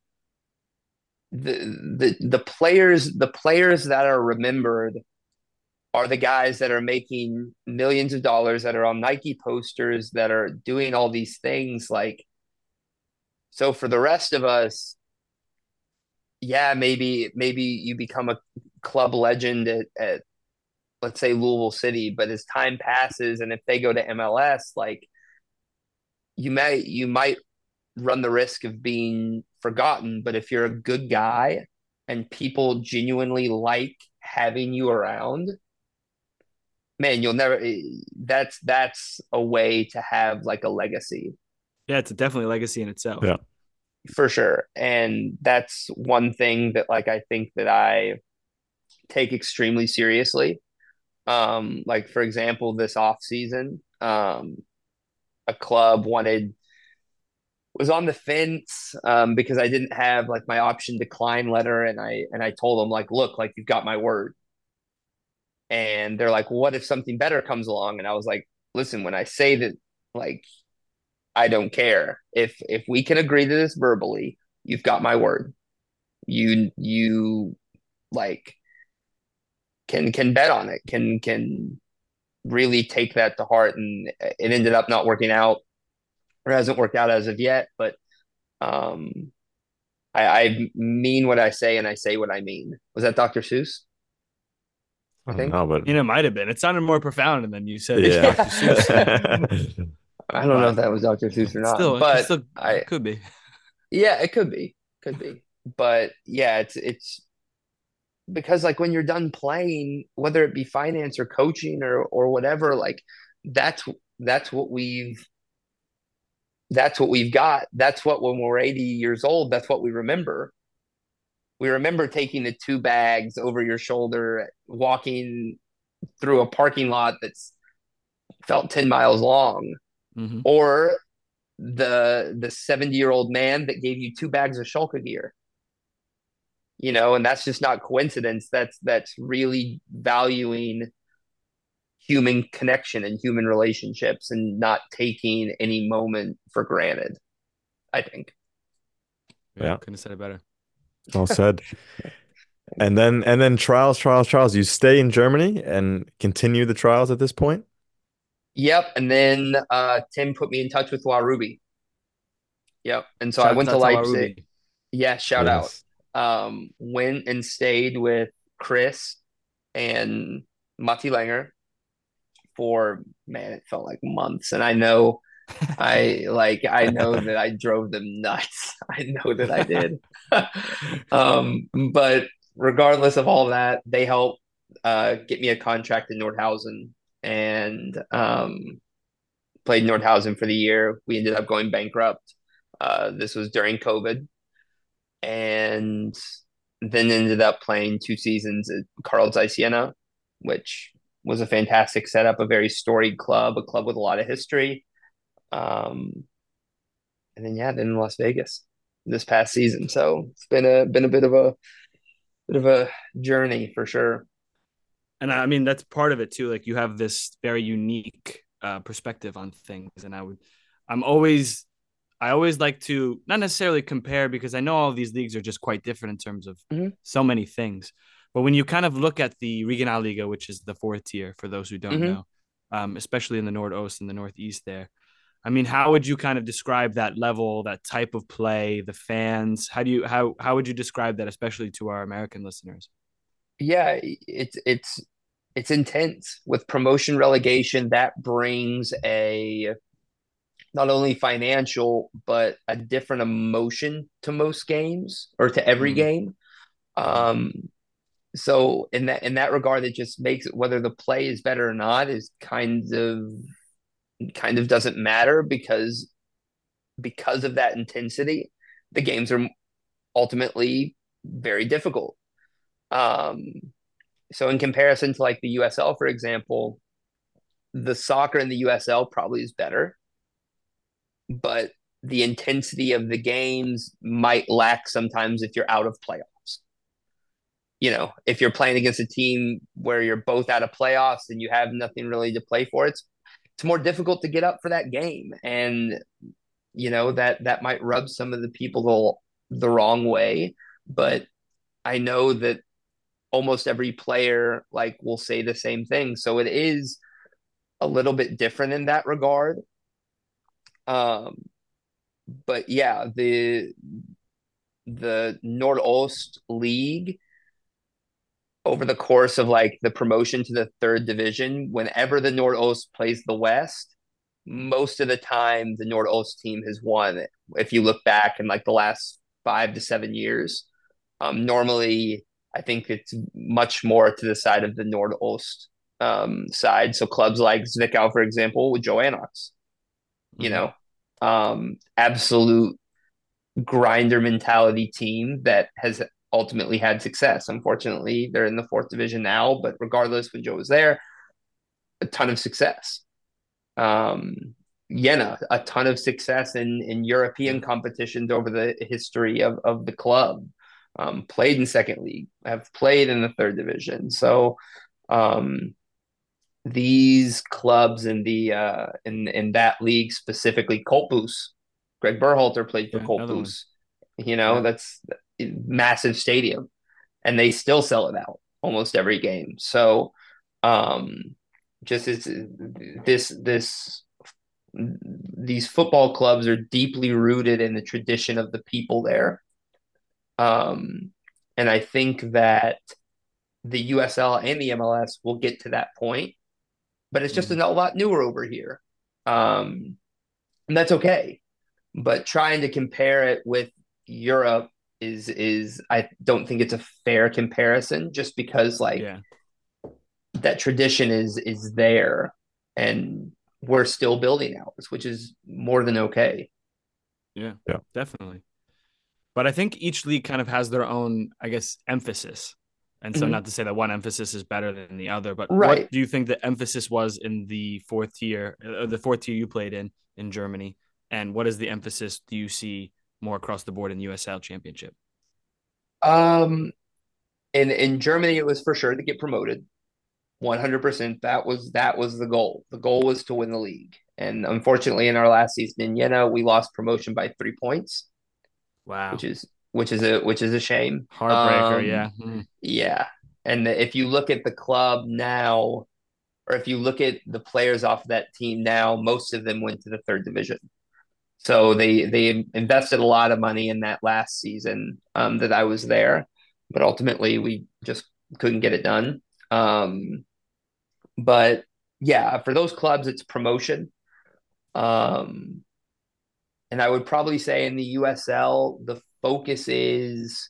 the players that are remembered are the guys that are making millions of dollars, that are on Nike posters, that are doing all these things. Like, so for the rest of us, yeah, maybe you become a club legend at let's say Louisville City, but as time passes, and if they go to MLS, like you might run the risk of being forgotten. But if you're a good guy and people genuinely like having you around, man, you'll never. That's a way to have like a legacy Yeah, it's definitely a legacy in itself. Yeah. for sure. And that's one thing that like I think that I take extremely seriously. Like for example, this off season, a club wanted was on the fence because I didn't have like my option decline letter, and I told them like, look, like you've got my word. And they're like, what if something better comes along? And I was like, listen, when I say that, like I don't care if we can agree to this verbally, you've got my word. You like can bet on it, can really take that to heart. And it ended up not working out or hasn't worked out as of yet, but um I mean what I say and I say what I mean. Was that Dr. Seuss? I I don't think. know, but It might have been. It sounded more profound than you said yeah. Dr. Seuss, I don't know if but that was Dr. Seuss or not, still, it could but still I could be. yeah, it could be. But yeah, it's because like when you're done playing, whether it be finance or coaching or whatever, like that's that's what we've that's what we've got. That's what when we're 80 years old, that's what we remember. We remember taking the two bags over your shoulder, walking through a parking lot that's felt 10 miles long, Hmm. or the 70-year-old man that gave you two bags of Shulka gear. And that's just not coincidence. That's really valuing human connection and human relationships and not taking any moment for granted, I think. Yeah, Yeah, couldn't have said it better. well said. And then trials. You stay in Germany and continue the trials at this point? Yep. And then Tim put me in touch with Warubi. Yep. And so I Shout went to out to Leipzig. Ruby. Yeah, shout out. Yes. Went and stayed with Chris and Matti Langer for, man, it felt like months. And I know that I drove them nuts. I know that I did. But regardless of all that, they helped get me a contract in Nordhausen and played Nordhausen for the year. We ended up going bankrupt. This was during COVID, and then ended up playing 2 seasons at Carl Zeiss Jena, which was a fantastic setup, a very storied club, a club with a lot of history. Um, and then yeah, then in Las Vegas this past season. So it's been a bit of a journey for sure. And I mean, that's part of it too. Like you have this very unique perspective on things. And I'm always, I always like to not necessarily compare because I know all of these leagues are just quite different in terms of Hmm. so many things. But when you kind of look at the Regionalliga, which is the fourth tier for those who don't Hmm. know, especially in the Nordost and the Northeast there, I mean, how would you kind of describe that level, that type of play, the fans? How would you describe that, especially to our American listeners? Yeah, it's intense with promotion relegation. That brings a not only financial but a different emotion to most games or to every Mm-hmm. game. Um, so in that regard, it just makes it whether the play is better or not is kind of doesn't matter because of that intensity. The games are ultimately very difficult. Um, so in comparison to like the USL, for example, the soccer in the USL probably is better, but the intensity of the games might lack sometimes if you're out of playoffs. If you're playing against a team where you're both out of playoffs and you have nothing really to play for, it's more difficult to get up for that game, and that might rub some of the people the wrong way. But I know that almost every player like will say the same thing, so it is a little bit different in that regard. Um, but yeah, the Nordost League over the course of like the promotion to the third division, whenever the Nordost plays the West, most of the time the Nordost team has won. If you look back in like the last 5 to 7 years, normally I think it's much more to the side of the Nordost side. So clubs like Zwickau, for example, with Joe Anox, you Mm-hmm. know, absolute grinder mentality team that has ultimately had success. Unfortunately, they're in the fourth division now, but regardless, when Joe was there, a ton of success. Um, Jena, a ton of success in Yeah. European competitions over the history of the club. Played in second league, have played in the third division. So um, these clubs in the in that league specifically, Cottbus, Greg Berhalter played for Yeah. Another one. Cottbus. Yeah. That's a massive stadium, and they still sell it out almost every game. So, um, just as this these football clubs are deeply rooted in the tradition of the people there, Um, and I think that the USL and the MLS will get to that point, but it's just Mhm. a lot newer over here. Um, and that's okay. But trying to compare it with Europe is I don't think it's a fair comparison just because like Yeah. that tradition is there and we're still building ours, which is more than okay. Yeah. Yeah. Definitely. But I think each league kind of has their own, I guess, emphasis. And so, Mhm. not to say that one emphasis is better than the other, but what Right. do you think the emphasis was in the fourth tier, the fourth tier you played in Germany? And what is the emphasis do you see more across the board in the USL Championship? Um, in Germany, it was for sure to get promoted. 100%. That was the goal. The goal was to win the league. And unfortunately, in our last season in Jena, we lost promotion by 3 points, which Wow. is which is a shame. Heartbreaker. Yeah. Yeah. And if you look at the club now, or if you look at the players off that team now, most of them went to the third division. So they invested a lot of money in that last season that I was there, but ultimately we just couldn't get it done. Um, but yeah, for those clubs, it's promotion. Um, and I would probably say in the USL, the focus is,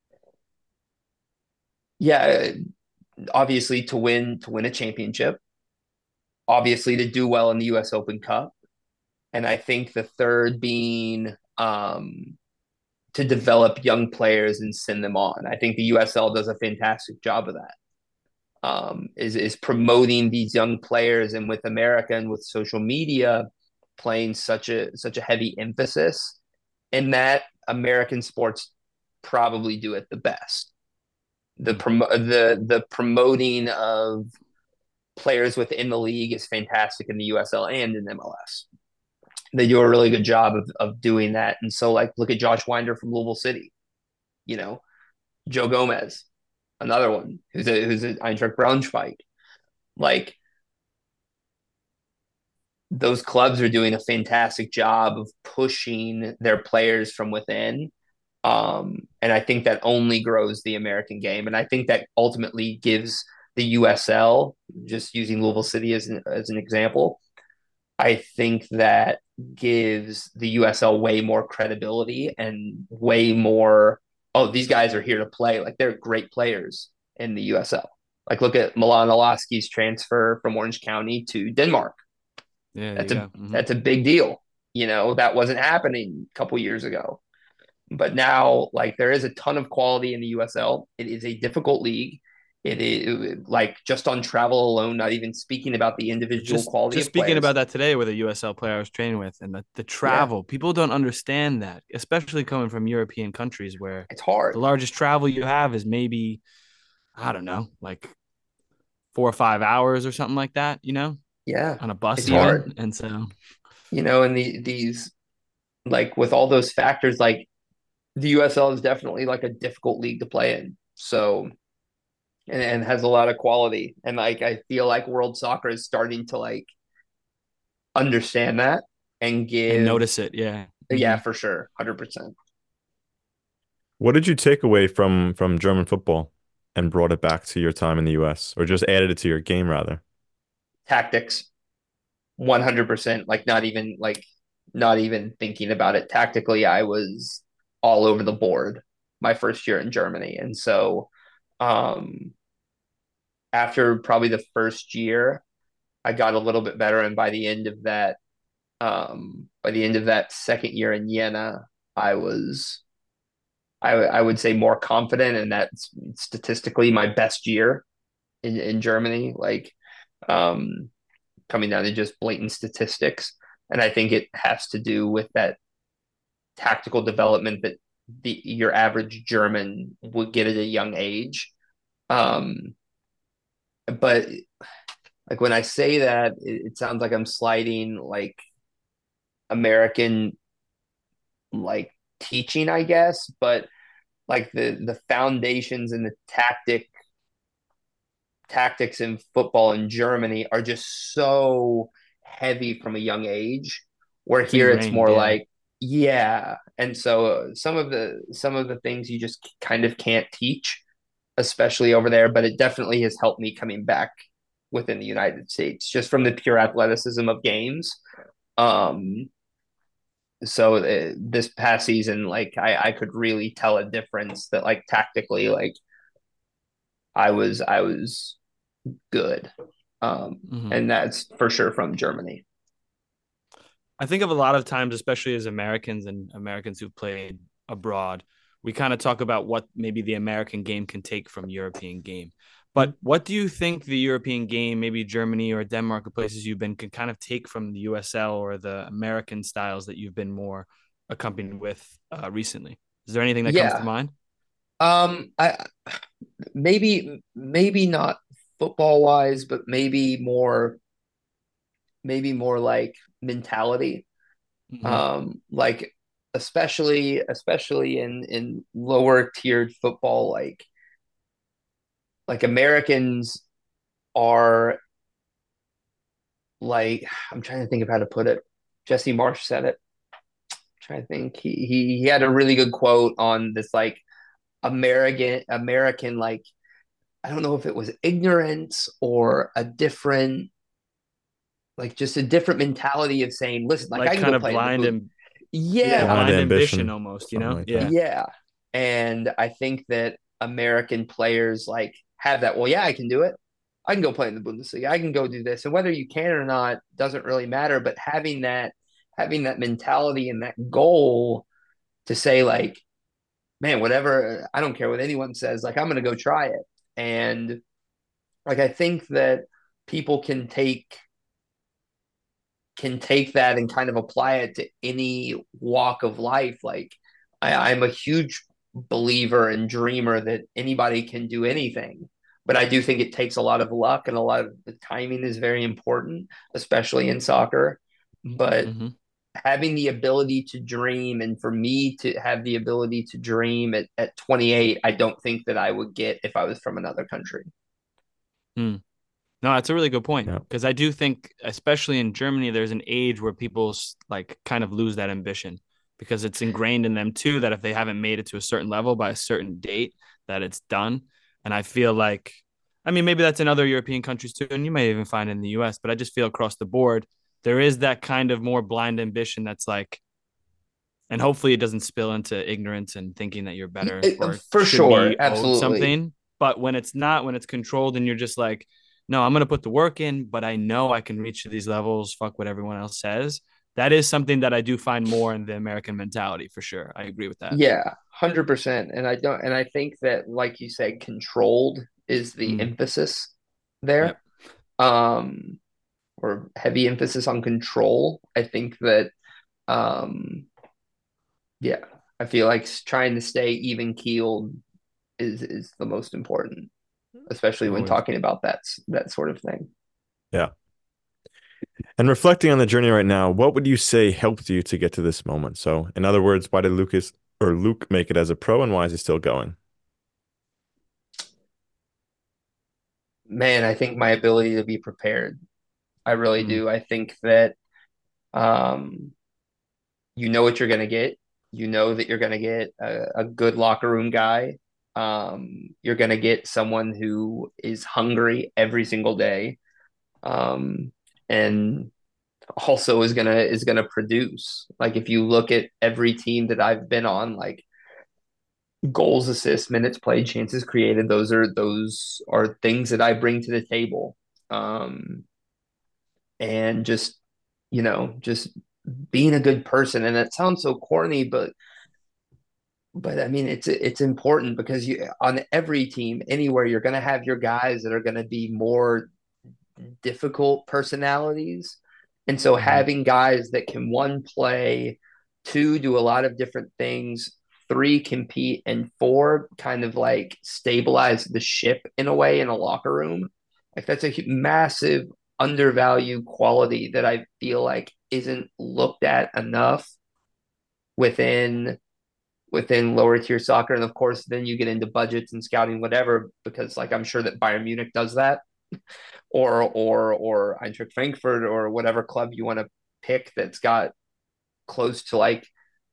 yeah, obviously to win a championship, obviously to do well in the US Open Cup. And I think the third being to develop young players and send them on. I think the USL does a fantastic job of that. Is promoting these young players, and with America and with social media playing such a heavy emphasis in that, American sports probably do it the best. Mm. The promoting of players within the league is fantastic in the USL and in MLS. They do a really good job of doing that. And so, like, look at Josh Winder from Louisville City, you know, Joe Gomez, another one who's a Eintracht Braunschweig. Like, those clubs are doing a fantastic job of pushing their players from within. And I think that only grows the American game. And I think that ultimately gives the USL, just using Louisville City as an example, I think that gives the USL way more credibility and way more, oh, these guys are here to play. Like, they're great players in the USL. Like, look at Milan Olaski's transfer from Orange County to Denmark. Yeah. There That's you a go. Hmm. that's a big deal. That wasn't happening a couple years ago. But now, like, there is a ton of quality in the USL. It is a difficult league. It is like, just on travel alone, not even speaking about the individual quality Just of speaking players. about that today with a USL player I was training with, and the Yeah, travel, people don't understand that, especially coming from European countries where it's the hard. largest travel you have is maybe, I don't know, like 4 or 5 hours or something like that, Yeah, on a bus it's hard. even. And so, And these, like, with all those factors, like, the USL is definitely like a difficult league to play in. So, and has a lot of quality. And, like, I feel like world soccer is starting to, like, understand that and and give, notice it. Yeah. yeah, Hmm. for sure, 100%. What did you take away from German football and brought it back to your time in the US, or just added it to your game rather? Tactics, 100%. Like, not even thinking about it. Tactically, I was all over the board my first year in Germany. And so, um, after probably the first year, I got a little bit better. And by the end of that second year in Jena, I was, I would say, more confident, and that's statistically my best year in Germany. Like, um, coming down to just blatant statistics. And I think it has to do with that tactical development that your average German would get at a young age. Um, but, like, when I say that, it sounds like I'm slighting, like, American, like, teaching, I guess. But, like, the foundations and the tactics in football in Germany are just so heavy from a young age. Where It's here it's ingrained. more Yeah. like, Yeah, and so some of the things you just kind of can't teach, especially over there. But it definitely has helped me coming back within the United States, just from the pure athleticism of games. Um, so this past season, like I could really tell a difference that like tactically, like I was good, Mhm. and that's for sure from Germany. I think of a lot of times, especially as Americans and Americans who've played abroad, we kind of talk about what maybe the American game can take from European game. But what do you think the European game, maybe Germany or Denmark or places you've been, can kind of take from the USL or the American styles that you've been more accompanied with recently? Is there anything that comes to Yeah. mind? I maybe not football wise, but maybe more like mentality. Hmm. Like especially in lower tiered football, like Americans are like I'm trying to think of how to put it. Jesse Marsh said it. I'm trying to think. He had a really good quote on this like American like I don't know if it was ignorance or a different like just a different mentality of saying, listen, like I Like can kind go of play in the blind boot. and yeah, Yeah, Blind blind ambition ambition, almost, something like that. Yeah. yeah. And I think that American players like have that, well, yeah, I can do it. I can go play in the Bundesliga. I can go do this. And whether you can or not doesn't really matter. But having that mentality and that goal to say, like, man, whatever, I don't care what anyone says, like I'm gonna go try it. And like I think that people can take that and kind of apply it to any walk of life. Like I'm a huge believer and dreamer that anybody can do anything. But I do think it takes a lot of luck and a lot of the timing is very important, especially in soccer. But Hmm. having the ability to dream, and for me to have the ability to dream at 28, I don't think that I would get if I was from another country. No, that's a really good point Yeah. because I do think, especially in Germany, there's an age where people like kind of lose that ambition because it's ingrained in them too that if they haven't made it to a certain level by a certain date, that it's done. And I feel like, I mean, maybe that's in other European countries too, and you may even find it in the US, but I just feel across the board there is that kind of more blind ambition that's like, and hopefully it doesn't spill into ignorance and thinking that you're better or For should sure, be owed absolutely. something. But when it's not, when it's controlled and you're just like, no, I'm going to put the work in, but I know I can reach to these levels. Fuck what everyone else says. That is something that I do find more in the American mentality for sure. I agree with that. Yeah, 100%. And I think that, like you said, controlled is the Mm, emphasis there. yep. Um, or heavy emphasis on control. I think that, um, yeah, I feel like trying to stay even keeled is the most important, especially when Always. talking about that sort of thing. Yeah. And reflecting on the journey right now, what would you say helped you to get to this moment? So, in other words, why did Lucas or Luke make it as a pro and why is he still going? Man, I think my ability to be prepared. I really Mm, do. I think that um, you know what you're going to get. You know that you're going to get a good locker room guy. You're going to get someone who is hungry every single day, and also is gonna produce. Like if you look at every team that I've been on, like goals, assists, minutes played, chances created, those are things that I bring to the table. Um, and just being a good person. And it sounds so corny, but I mean it's important because you on every team anywhere you're going to have your guys that are going to be more difficult personalities. And so mhm. having guys that can one play, two do a lot of different things, three compete, and four kind of like stabilize the ship in a way in a locker room. Like that's a massive undervalued quality that I feel like isn't looked at enough within lower tier soccer. And of course, then you get into budgets and scouting, whatever, because like I'm sure that Bayern Munich does that, or Eintracht Frankfurt or whatever club you want to pick that's got close to like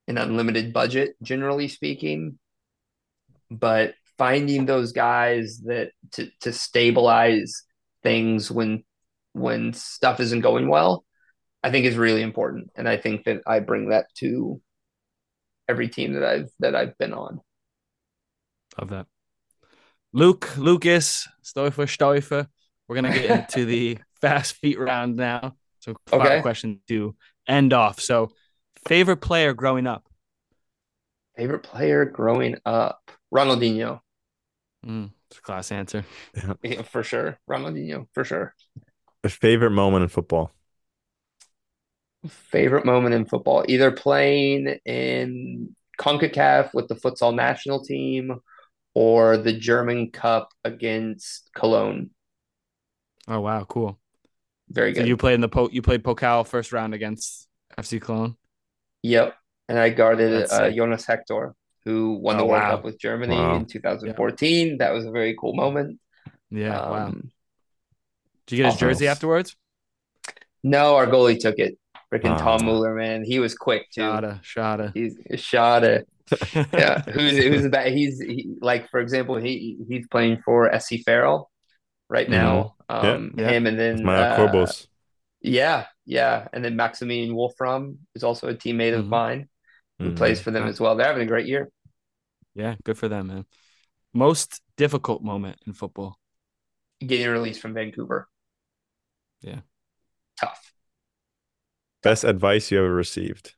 an unlimited budget, generally speaking. But finding those guys that to stabilize things when stuff isn't going well, I think is really important. And I think that I bring that to every team that I've been on. Love that. Lucas, Stoifer. We're gonna get into the fast feet round now. So final Okay. question to end off. So favorite player growing up? Favorite player growing up? Ronaldinho. It's a class answer. Yeah. Yeah, for sure. Ronaldinho, for sure. A favorite moment in football. Favorite moment in football, either playing in CONCACAF with the futsal national team or the German Cup against Cologne. Oh wow, cool. Very So you good. played you played Pokal first round against FC Cologne. Yep. And I guarded That's sick. Jonas Hector, who won the Oh World Cup wow. with Germany in Wow. Yeah. 2014. That was a very cool moment. Yeah. Wow. Um, Did you get his Awesome. jersey Nice. afterwards? No, our goalie took it. Freaking Tom Ah, Mueller, man. He was quick too. Shada. He's a shot at yeah. Who's the best? Like for example, he's playing for SC Farrell right hmm now. Yeah. Yeah. Him and With then my Korbos. yeah, and then Maximilian Wolfram is also a teammate of hmm mine who plays Hmm for them as well. They're having a great year. Yeah. Good for them, man. Most difficult moment in football. Getting released from Vancouver, Yeah. tough. Best advice you ever received.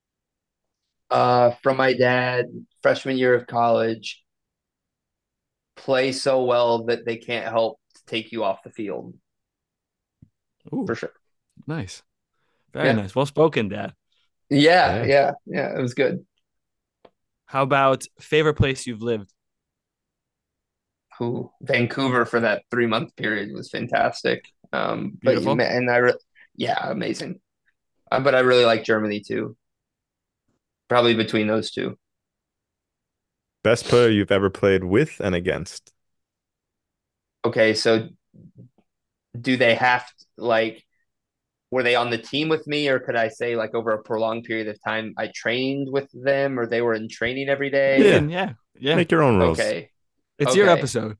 From my dad, freshman year of college, play so well that they can't help to take you off the field Ooh, for sure. nice. Very Yeah, nice. Well spoken, Dad. yeah, Yeah. yeah, yeah. It was good. How about favorite place you've lived? Who Vancouver for that 3 month period was fantastic. But Beautiful. yeah, amazing. But I really like Germany too. Probably between those two. Best player you've ever played with and against. Okay, so do they have to, like were they on the team with me, or could I say like over a prolonged period of time I trained with them, or they were in training every You day? Yeah. can, yeah. Yeah. Make your own rules. Okay, It's your okay. episode.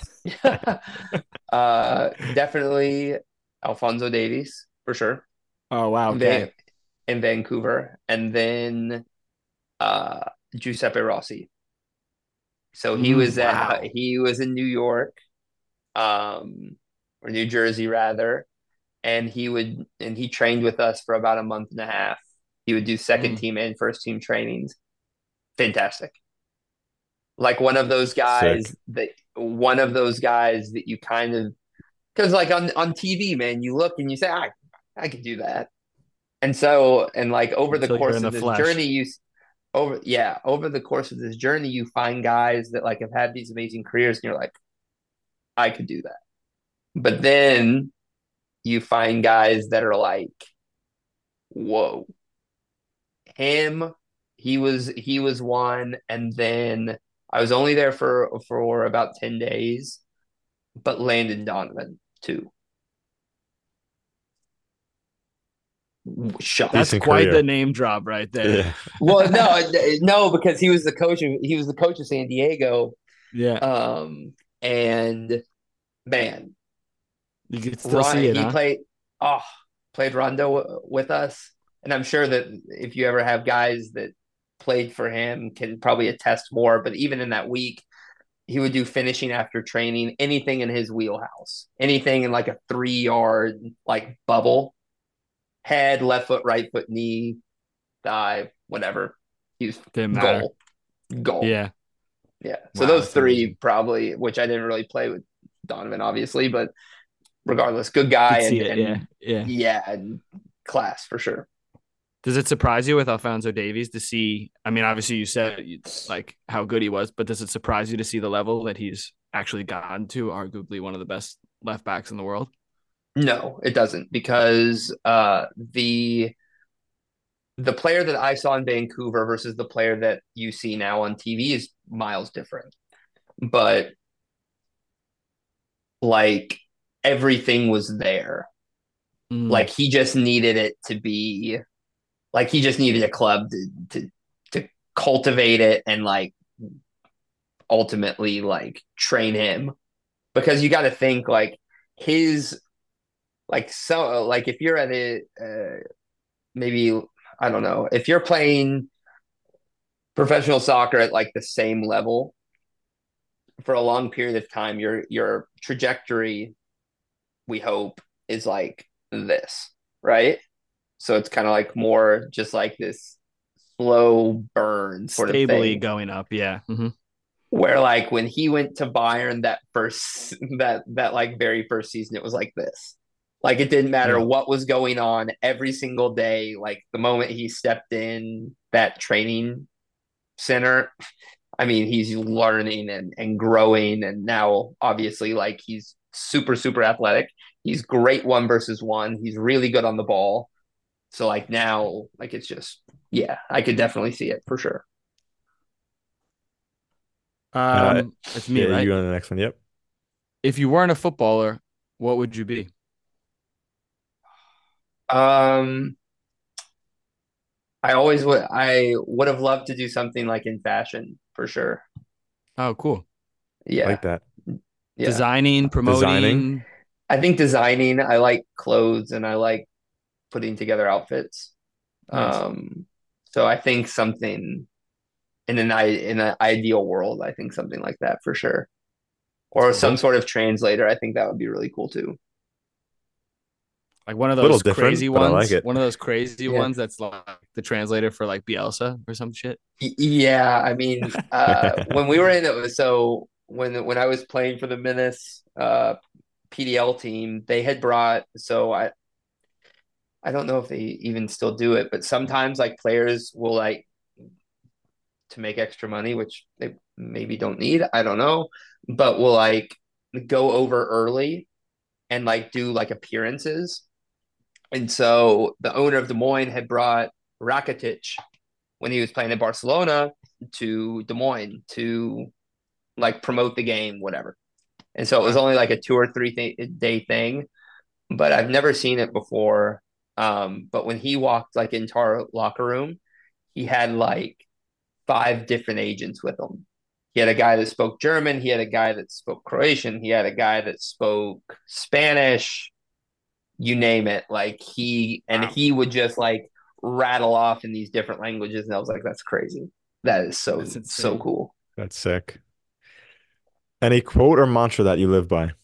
Definitely Alfonso Davies for sure Oh wow, in okay. Van in Vancouver, and then uh Giuseppe Rossi. So Wow. he was in New York, or New Jersey rather, and he trained with us for about a month and a half. He would do second Mm. team and first team trainings. Fantastic. Like Sick. one of those guys that you kind of because like on TV, man, you look and you say, I could do that. And so and like over the Until you're course in the of this flesh. journey, over the course of this journey, you find guys that like have had these amazing careers, and you're like, I could do that. But then you find guys that are like, whoa, him, he was one, and then I was only there for about 10 days, but Landon Donovan too. That's Shock. Decent quite the career. name drop right there. Yeah. Well, no, because he was the coach of San Diego. Yeah. And man, You can still Ron, see it, he huh? oh, played Rondo with us, and I'm sure that if you ever have guys that played for him can probably attest more. But even in that week, he would do finishing after training, anything in his wheelhouse, anything in like a 3 yard like bubble, head, left foot, right foot, knee, dive, whatever. He's Didn't matter. goal, goal. Yeah. Yeah. So Wow, those that's three amazing. probably, which I didn't really play with Donovan, obviously, but regardless, good You guy could see it. Yeah. and Yeah. yeah, and class for sure. Does it surprise you with Alfonso Davies to see? I mean, obviously you said like how good he was, but does it surprise you to see the level that he's actually gotten to, arguably one of the best left backs in the world? No, it doesn't because the player that I saw in Vancouver versus the player that you see now on TV is miles different. But like everything was there. Mm. Like he just needed it to be like he just needed a club to cultivate it and like ultimately like train him, because you got to think like his like, so like if you're at it maybe, I don't know, if you're playing professional soccer at like the same level for a long period of time, your trajectory, we hope, is like this, right? So it's kind of like more just like this slow burn sort of Stably thing. going up. Yeah. Where like when he went to Bayern that like very first season, it was like this. Like it didn't matter Yeah. what was going on every single day. Like the moment he stepped in that training center, I mean, he's learning and growing, and now obviously like he's super super athletic. He's great 1 versus 1. He's really good on the ball. So like now, like it's just, yeah, I could definitely see it for sure. Uh, It's me, yeah, right? you on the next one. Yep. If you weren't a footballer, what would you be? Um, I would have loved to do something like in fashion for sure. Oh, cool. Yeah, Like that. yeah. Designing, Designing. promoting. I think designing, I like clothes and I like putting together outfits. Nice. Um, so I think something in an ideal world, I think something like that for sure. Or That's cool. some sort of translator. I think that would be really cool too. Like one of A little those crazy different, but I like ones. it. One of those crazy Yeah. ones that's like the translator for like Bielsa or some shit. Yeah, I mean, when we were in it, so when I was playing for the Menace PDL team, they had brought, so I don't know if they even still do it, but sometimes like players will like, to make extra money, which they maybe don't need, I don't know, but will like go over early and like do like appearances. And so the owner of Des Moines had brought Rakitic when he was playing in Barcelona to Des Moines to like promote the game, whatever. And so it was Wow. only like a 2 or 3 day thing, but I've never seen it before. But when he walked like into our locker room, he had like 5 different agents with him. He had a guy that spoke German. He had a guy that spoke Croatian. He had a guy that spoke Spanish. You name it. Like Wow. he would just like rattle off in these different languages, and I was like, that's crazy. That is That's so insane. cool. That's sick. Any quote or mantra that you live by?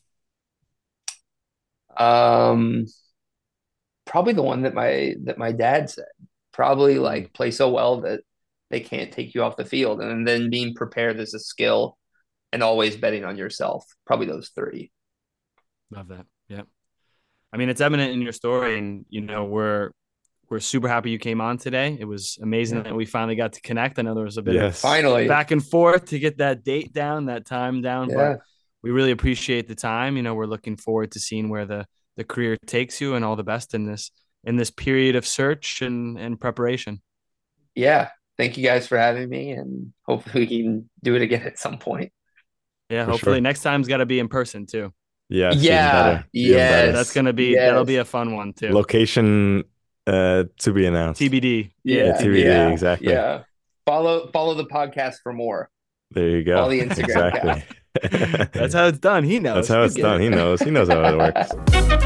Um, Probably the one that my dad said. Probably Mm, like play so well that they can't take you off the field, and then being prepared as a skill, and always betting on yourself. Probably those three. love that. Yeah. I mean, it's evident in your story, and we're super happy you came on today. It was amazing Yeah. that we finally got to connect. I know there was a bit of Yes. Finally. back and forth to get that date down, that time down, but Yeah. we really appreciate the time. We're looking forward to seeing where the career takes you, and all the best in this period of search and preparation. Yeah. Thank you guys for having me, and hopefully we can do it again at some point. Yeah, For hopefully sure. next time's got to be in person too. Yes, even Yeah. better. Even better. That's Yes. gonna be that'll be Yes. a fun one too. Location to be announced. TBD. Yeah, Yeah, Yeah. TBD, TBD. Yeah. exactly. Yeah. Follow the podcast for more. There you Follow go. the Instagram account. Exactly. That's how it's done. He That's knows. how You it's get done. it. He knows. He knows how it works.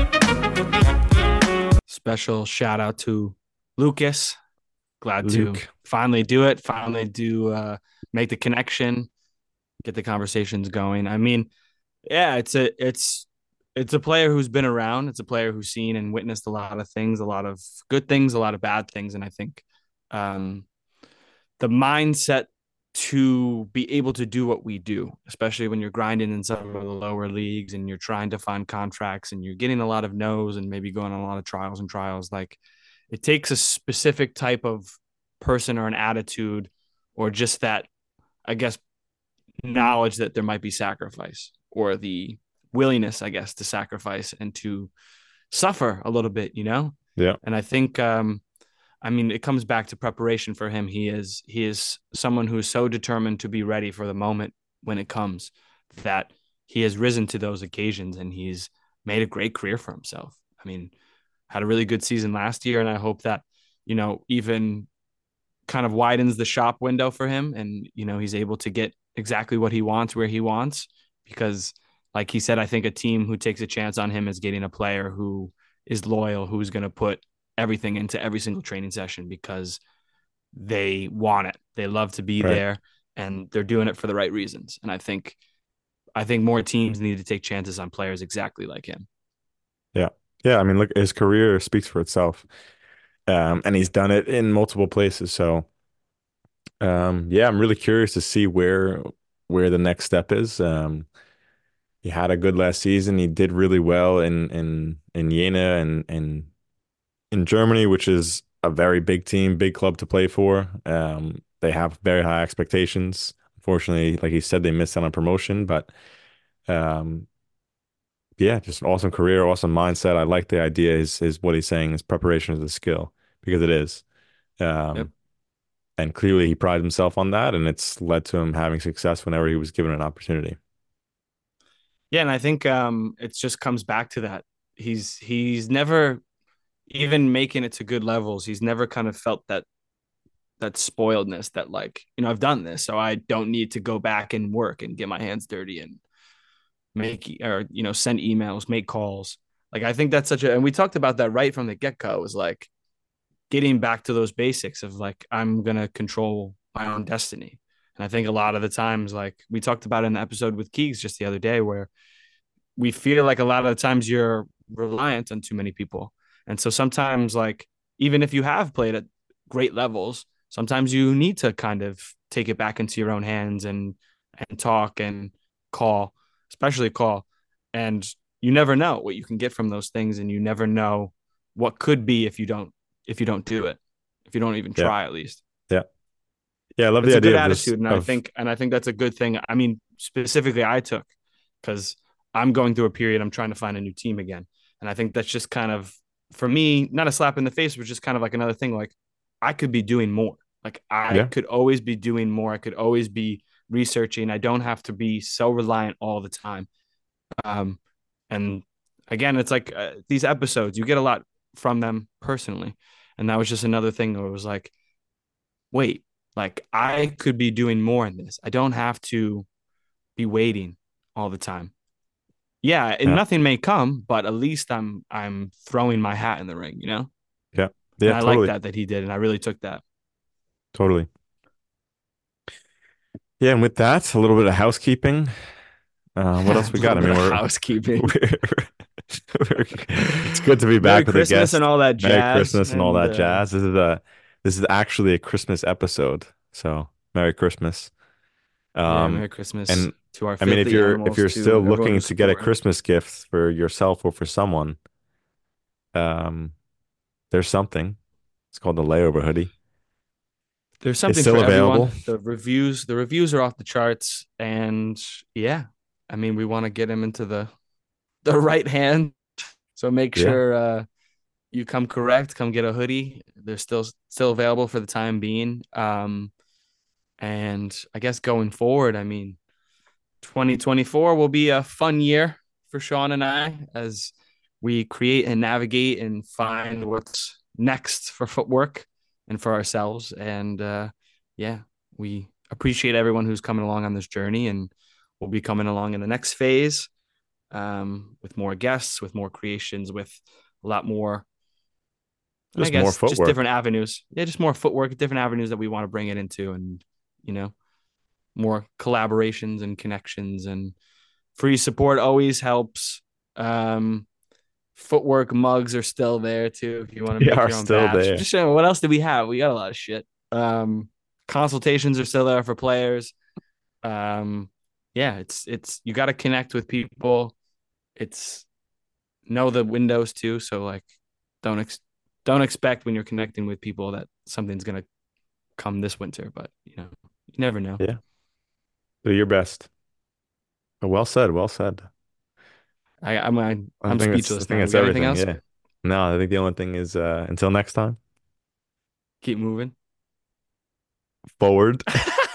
Special shout out to Lucas. Glad to Luke. finally do it. Finally do make the connection, get the conversations going. I mean, yeah, it's a player who's been around. It's a player who's seen and witnessed a lot of things, a lot of good things, a lot of bad things, and I think um, the mindset to be able to do what we do, especially when you're grinding in some of the lower leagues and you're trying to find contracts and you're getting a lot of no's and maybe going on a lot of trials and trials. Like it takes a specific type of person or an attitude or just that, I guess, knowledge that there might be sacrifice or the willingness, I guess, to sacrifice and to suffer a little bit, Yeah. And I think I mean, it comes back to preparation for him. He is someone who is so determined to be ready for the moment when it comes that he has risen to those occasions and he's made a great career for himself. I mean, had a really good season last year, and I hope that even kind of widens the shop window for him, and he's able to get exactly what he wants where he wants, because like he said, I think a team who takes a chance on him is getting a player who is loyal, who's going to put everything into every single training session because they want it. They love to be Right. there, and they're doing it for the right reasons. And I think more teams need to take chances on players exactly like him. Yeah. Yeah. I mean, look, his career speaks for itself. And he's done it in multiple places. So, yeah, I'm really curious to see where the next step is. He had a good last season. He did really well in Jena and in Germany, which is a very big team, big club to play for. They have very high expectations. Unfortunately, like he said, they missed out on promotion, but um, yeah, just an awesome career, awesome mindset. I like the idea is what he's saying is preparation is a skill because it is. Yep. Um, and clearly he prides himself on that, and it's led to him having success whenever he was given an opportunity. Yeah, and I think it just comes back to that. He's never even making it to good levels. He's never kind of felt that spoiledness that, like, I've done this, so I don't need to go back and work and get my hands dirty and make, or send emails, make calls. Like, I think that's and we talked about that right from the get-go, was like getting back to those basics of like, I'm gonna control my own destiny. And I think a lot of the times, like we talked about in the episode with Keegs just the other day, where we feel like a lot of the times you're reliant on too many people. And so sometimes, like, even if you have played at great levels, sometimes you need to kind of take it back into your own hands and talk and call, especially call. And you never know what you can get from those things, and you never know what could be if you don't do it, if you don't even Yeah, try at least. yeah, yeah. I love It's the a good idea of just attitude, and I of think and I think that's a good thing. I mean, specifically I took, because I'm going through a period, I'm trying to find a new team again. And I think that's just kind of, for me, not a slap in the face, but just kind of like another thing. Like, I could be doing more. Like, I yeah, could always be doing more. I could always be researching. I don't have to be so reliant all the time. Um, and again, it's like these episodes, you get a lot from them personally. And that was just another thing where it was like, wait, like I could be doing more in this. I don't have to be waiting all the time. Yeah, and yeah, nothing may come, but at least I'm throwing my hat in the ring, you know? yeah, And yeah. I like Totally, that he did, and I really took that. totally. Yeah, and with that, a little bit of housekeeping. What A else we got? little I bit mean, of we're, housekeeping. it's good to be Merry back with a Christmas and guest. all that Merry jazz. Christmas and all And that jazz. This is actually a Christmas episode. So Merry Christmas. yeah, Um, Merry Christmas and to our I mean, if filthy you're animals, still to everyone looking who's to get a supporting. Christmas gift for yourself or for someone, um, there's something. It's called the layover hoodie. There's It's something still for everyone. available. The reviews are off the charts, and yeah, I mean, we want to get him into the right hand. So make Yeah. sure you come correct, come get a hoodie. They're still available for the time being. And I guess going forward, I mean, 2024 will be a fun year for Sean and I, as we create and navigate and find what's next for footwork and for ourselves. And yeah, we appreciate everyone who's coming along on this journey, and we'll be coming along in the next phase, with more guests, with more creations, with a lot more, I Just more guess, just different footwork. avenues. Yeah, just more footwork, different avenues that we want to bring it into, and you know, more collaborations and connections, and free support always helps. Um, Footwork mugs are still there too if you want to They make are your own still badge. there. Just showing, what else do we have? We got a lot of shit. Consultations are still there for players. Um, yeah, it's you got to connect with people. It's know the windows too. So like, don't ex- don't expect when you're connecting with people that something's gonna come this winter, but you never know. Yeah. Do your best. Well said. Well said. I'm I speechless think now. We that's got anything everything. else? Yeah. No, I think the only thing is until next time, Keep moving. forward.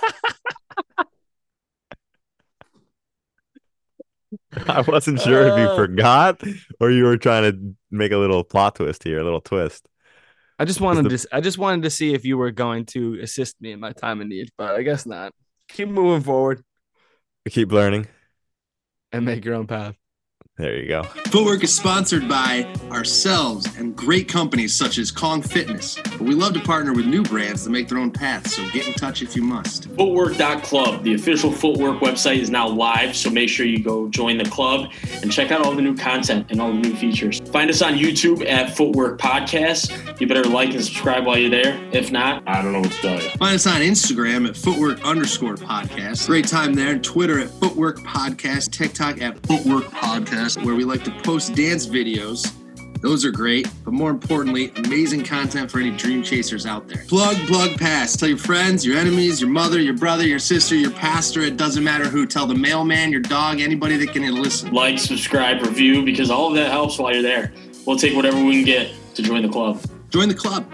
I wasn't sure if you uh, forgot or you were trying to make a little plot twist here, a little twist. I just wanted to see if you were going to assist me in my time of need, but I guess not. Keep moving forward Keep learning. and make your own path. There you go. Footwork is sponsored by ourselves and great companies such as Kong Fitness. But we love to partner with new brands to make their own paths, so get in touch if you must. Footwork.club, the official Footwork website, is now live, so make sure you go join the club and check out all the new content and all the new features. Find us on YouTube at Footwork Podcast. You better like and subscribe while you're there. If not, I don't know what to tell you. Find us on Instagram at Footwork_podcast. Great time there. And Twitter at Footwork Podcast. TikTok at Footwork Podcast, where we like to post dance videos. Those are great, but more importantly, amazing content for any dream chasers out there. Plug, pass. Tell your friends, your enemies, your mother, your brother, your sister, your pastor. It doesn't matter who. Tell the mailman, your dog, anybody that can listen. Like, subscribe, review, because all of that helps while you're there. We'll take whatever we can get to join the club. Join the club.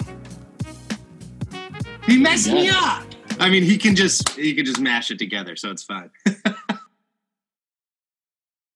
He messed me up. I mean, he can just mash it together, so it's fine.